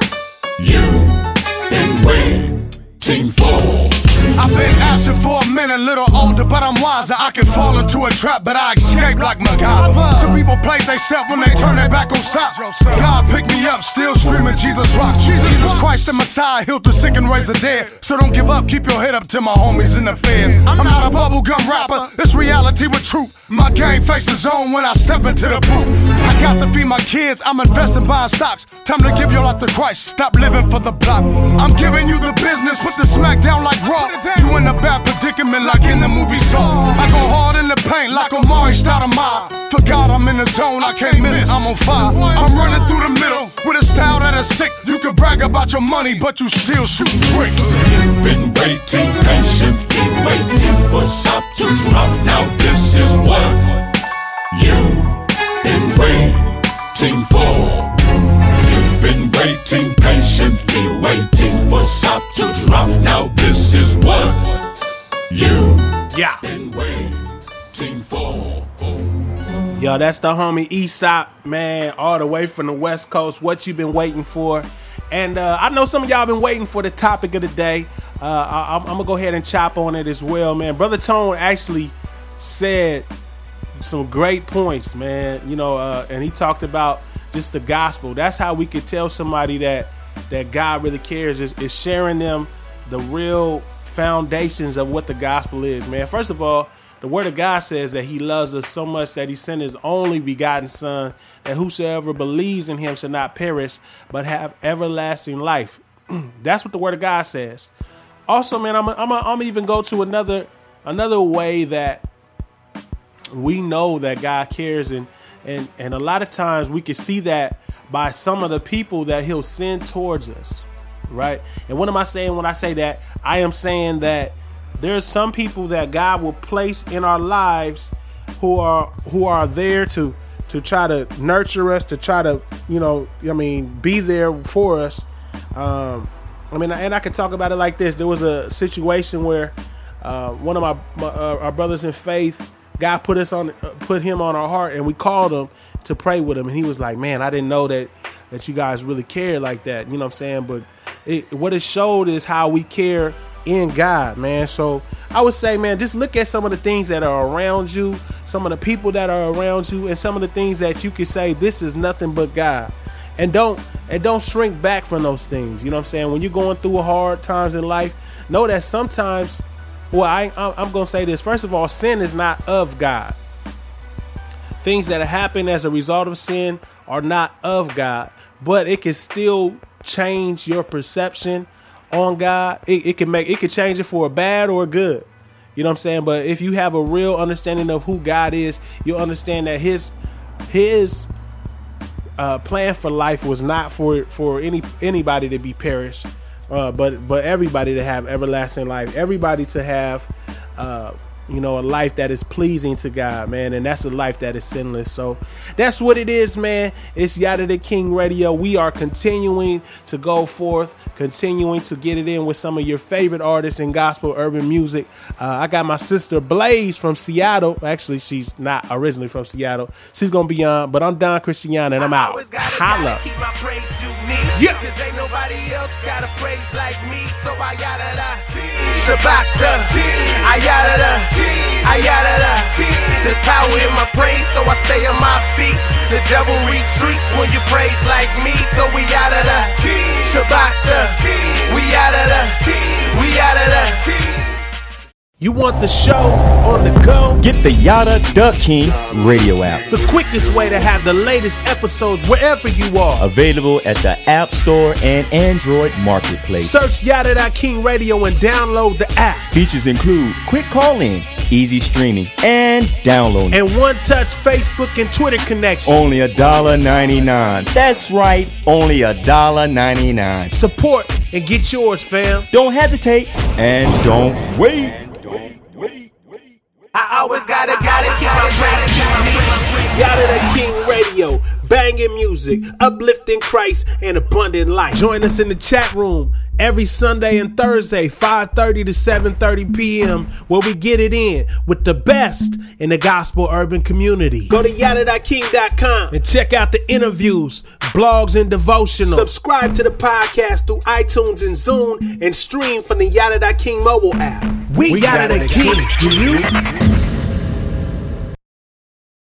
you've been waiting for. I've been absent for a minute, little older, but I'm wiser. I can fall into a trap, but I escape like MacGyver. Some people played themselves when they turned their back on sop. God picked me up, still screaming Jesus rocks. Jesus Christ the Messiah, healed the sick and raised the dead. So don't give up, keep your head up to my homies in the feds. I'm not a bubblegum rapper, it's reality with truth. My game faces on when I step into the booth. I got to feed my kids, I'm investing buying stocks. Time to give your life to Christ, stop living for the block. I'm giving you the business, put the smack down like Raw. You in a bad predicament like in the movie Saw. I go hard in the paint like Omari Stoudemire. For God, I'm in the zone, I can't miss it, I'm on fire. I'm running through the middle with a style that is sick. You can brag about your money, but you still shooting bricks. You've been waiting, patiently waiting for SOP to drop. Now this is what you've been waiting for. You've been waiting, patiently waiting for SOP to drop. Now this is what you've been waiting for. Yo, that's the homie Aesop, man, all the way from the West Coast. What you been waiting for? And I know some of y'all been waiting for the topic of the day. I'm gonna go ahead and chop on it as well, man. Brother Tone actually said some great points, man. You know, and he talked about just the gospel. That's how we could tell somebody that God really cares, is sharing them the real foundations of what the gospel is, man. First of all, the word of God says that he loves us so much that he sent his only begotten son, that whosoever believes in him shall not perish, but have everlasting life. That's what the word of God says. Also, man, I'm even go to another way that we know that God cares, and a lot of times we can see that by some of the people that he'll send towards us, right? And what am I saying when I say that? I am saying that there's some people that God will place in our lives who are there to try to nurture us, to try to, be there for us. And I could talk about it like this. There was a situation where one of our brothers in faith, God put him on our heart, and we called him to pray with him, and he was like, "Man, I didn't know that you guys really care like that." You know what I'm saying? But what it showed is how we care in God, man. So I would say, man, just look at some of the things that are around you, some of the people that are around you, and some of the things that you could say, this is nothing but God. And don't shrink back from those things. You know what I'm saying? When you're going through hard times in life, know that sometimes, I'm going to say this. First of all, sin is not of God. Things that happen as a result of sin are not of God, but it can still change your perception on God. It can change it for a bad or a good. You know what I'm saying? But if you have a real understanding of who God is, you'll understand that his plan for life was not for anybody to be perished, but everybody to have everlasting life, everybody to have a life that is pleasing to God, man, and that's a life that is sinless. So that's what it is, man. It's Yada the King Radio. We are continuing to go forth, continuing to get it in with some of your favorite artists in gospel urban music. I got my sister Blaze from Seattle. Actually, she's not originally from Seattle. She's gonna be on, but I'm Don Christiana, and I'm out. Holla. Keep my praise unique. Yeah. Cause ain't nobody else got a praise like me. So I yada da. Shabbat I yada da. I yada da. There's power in my praise, so I stay on my feet. The devil retreats when you praise like me. So we yada da. Shabbat we yada da. We yada da. You want the show on the go? Get the Yada the King radio app. The quickest way to have the latest episodes wherever you are. Available at the App Store and Android Marketplace. Search Yada the King Radio and download the app. Features include quick call-in, easy streaming, and downloading. And one-touch Facebook and Twitter connection. Only $1.99. That's right, only $1.99. Support and get yours, fam. Don't hesitate and don't wait. I always gotta keep my praise unique. Yada the King Radio, banging music, uplifting Christ, and abundant life. Join us in the chat room every Sunday and Thursday, 5:30 to 7:30 p.m., where we get it in with the best in the gospel urban community. Go to yada.king.com and check out the interviews, blogs, and devotionals. Subscribe to the podcast through iTunes and Zune, and stream from the Yada.King mobile app. We Yada the King. Do you?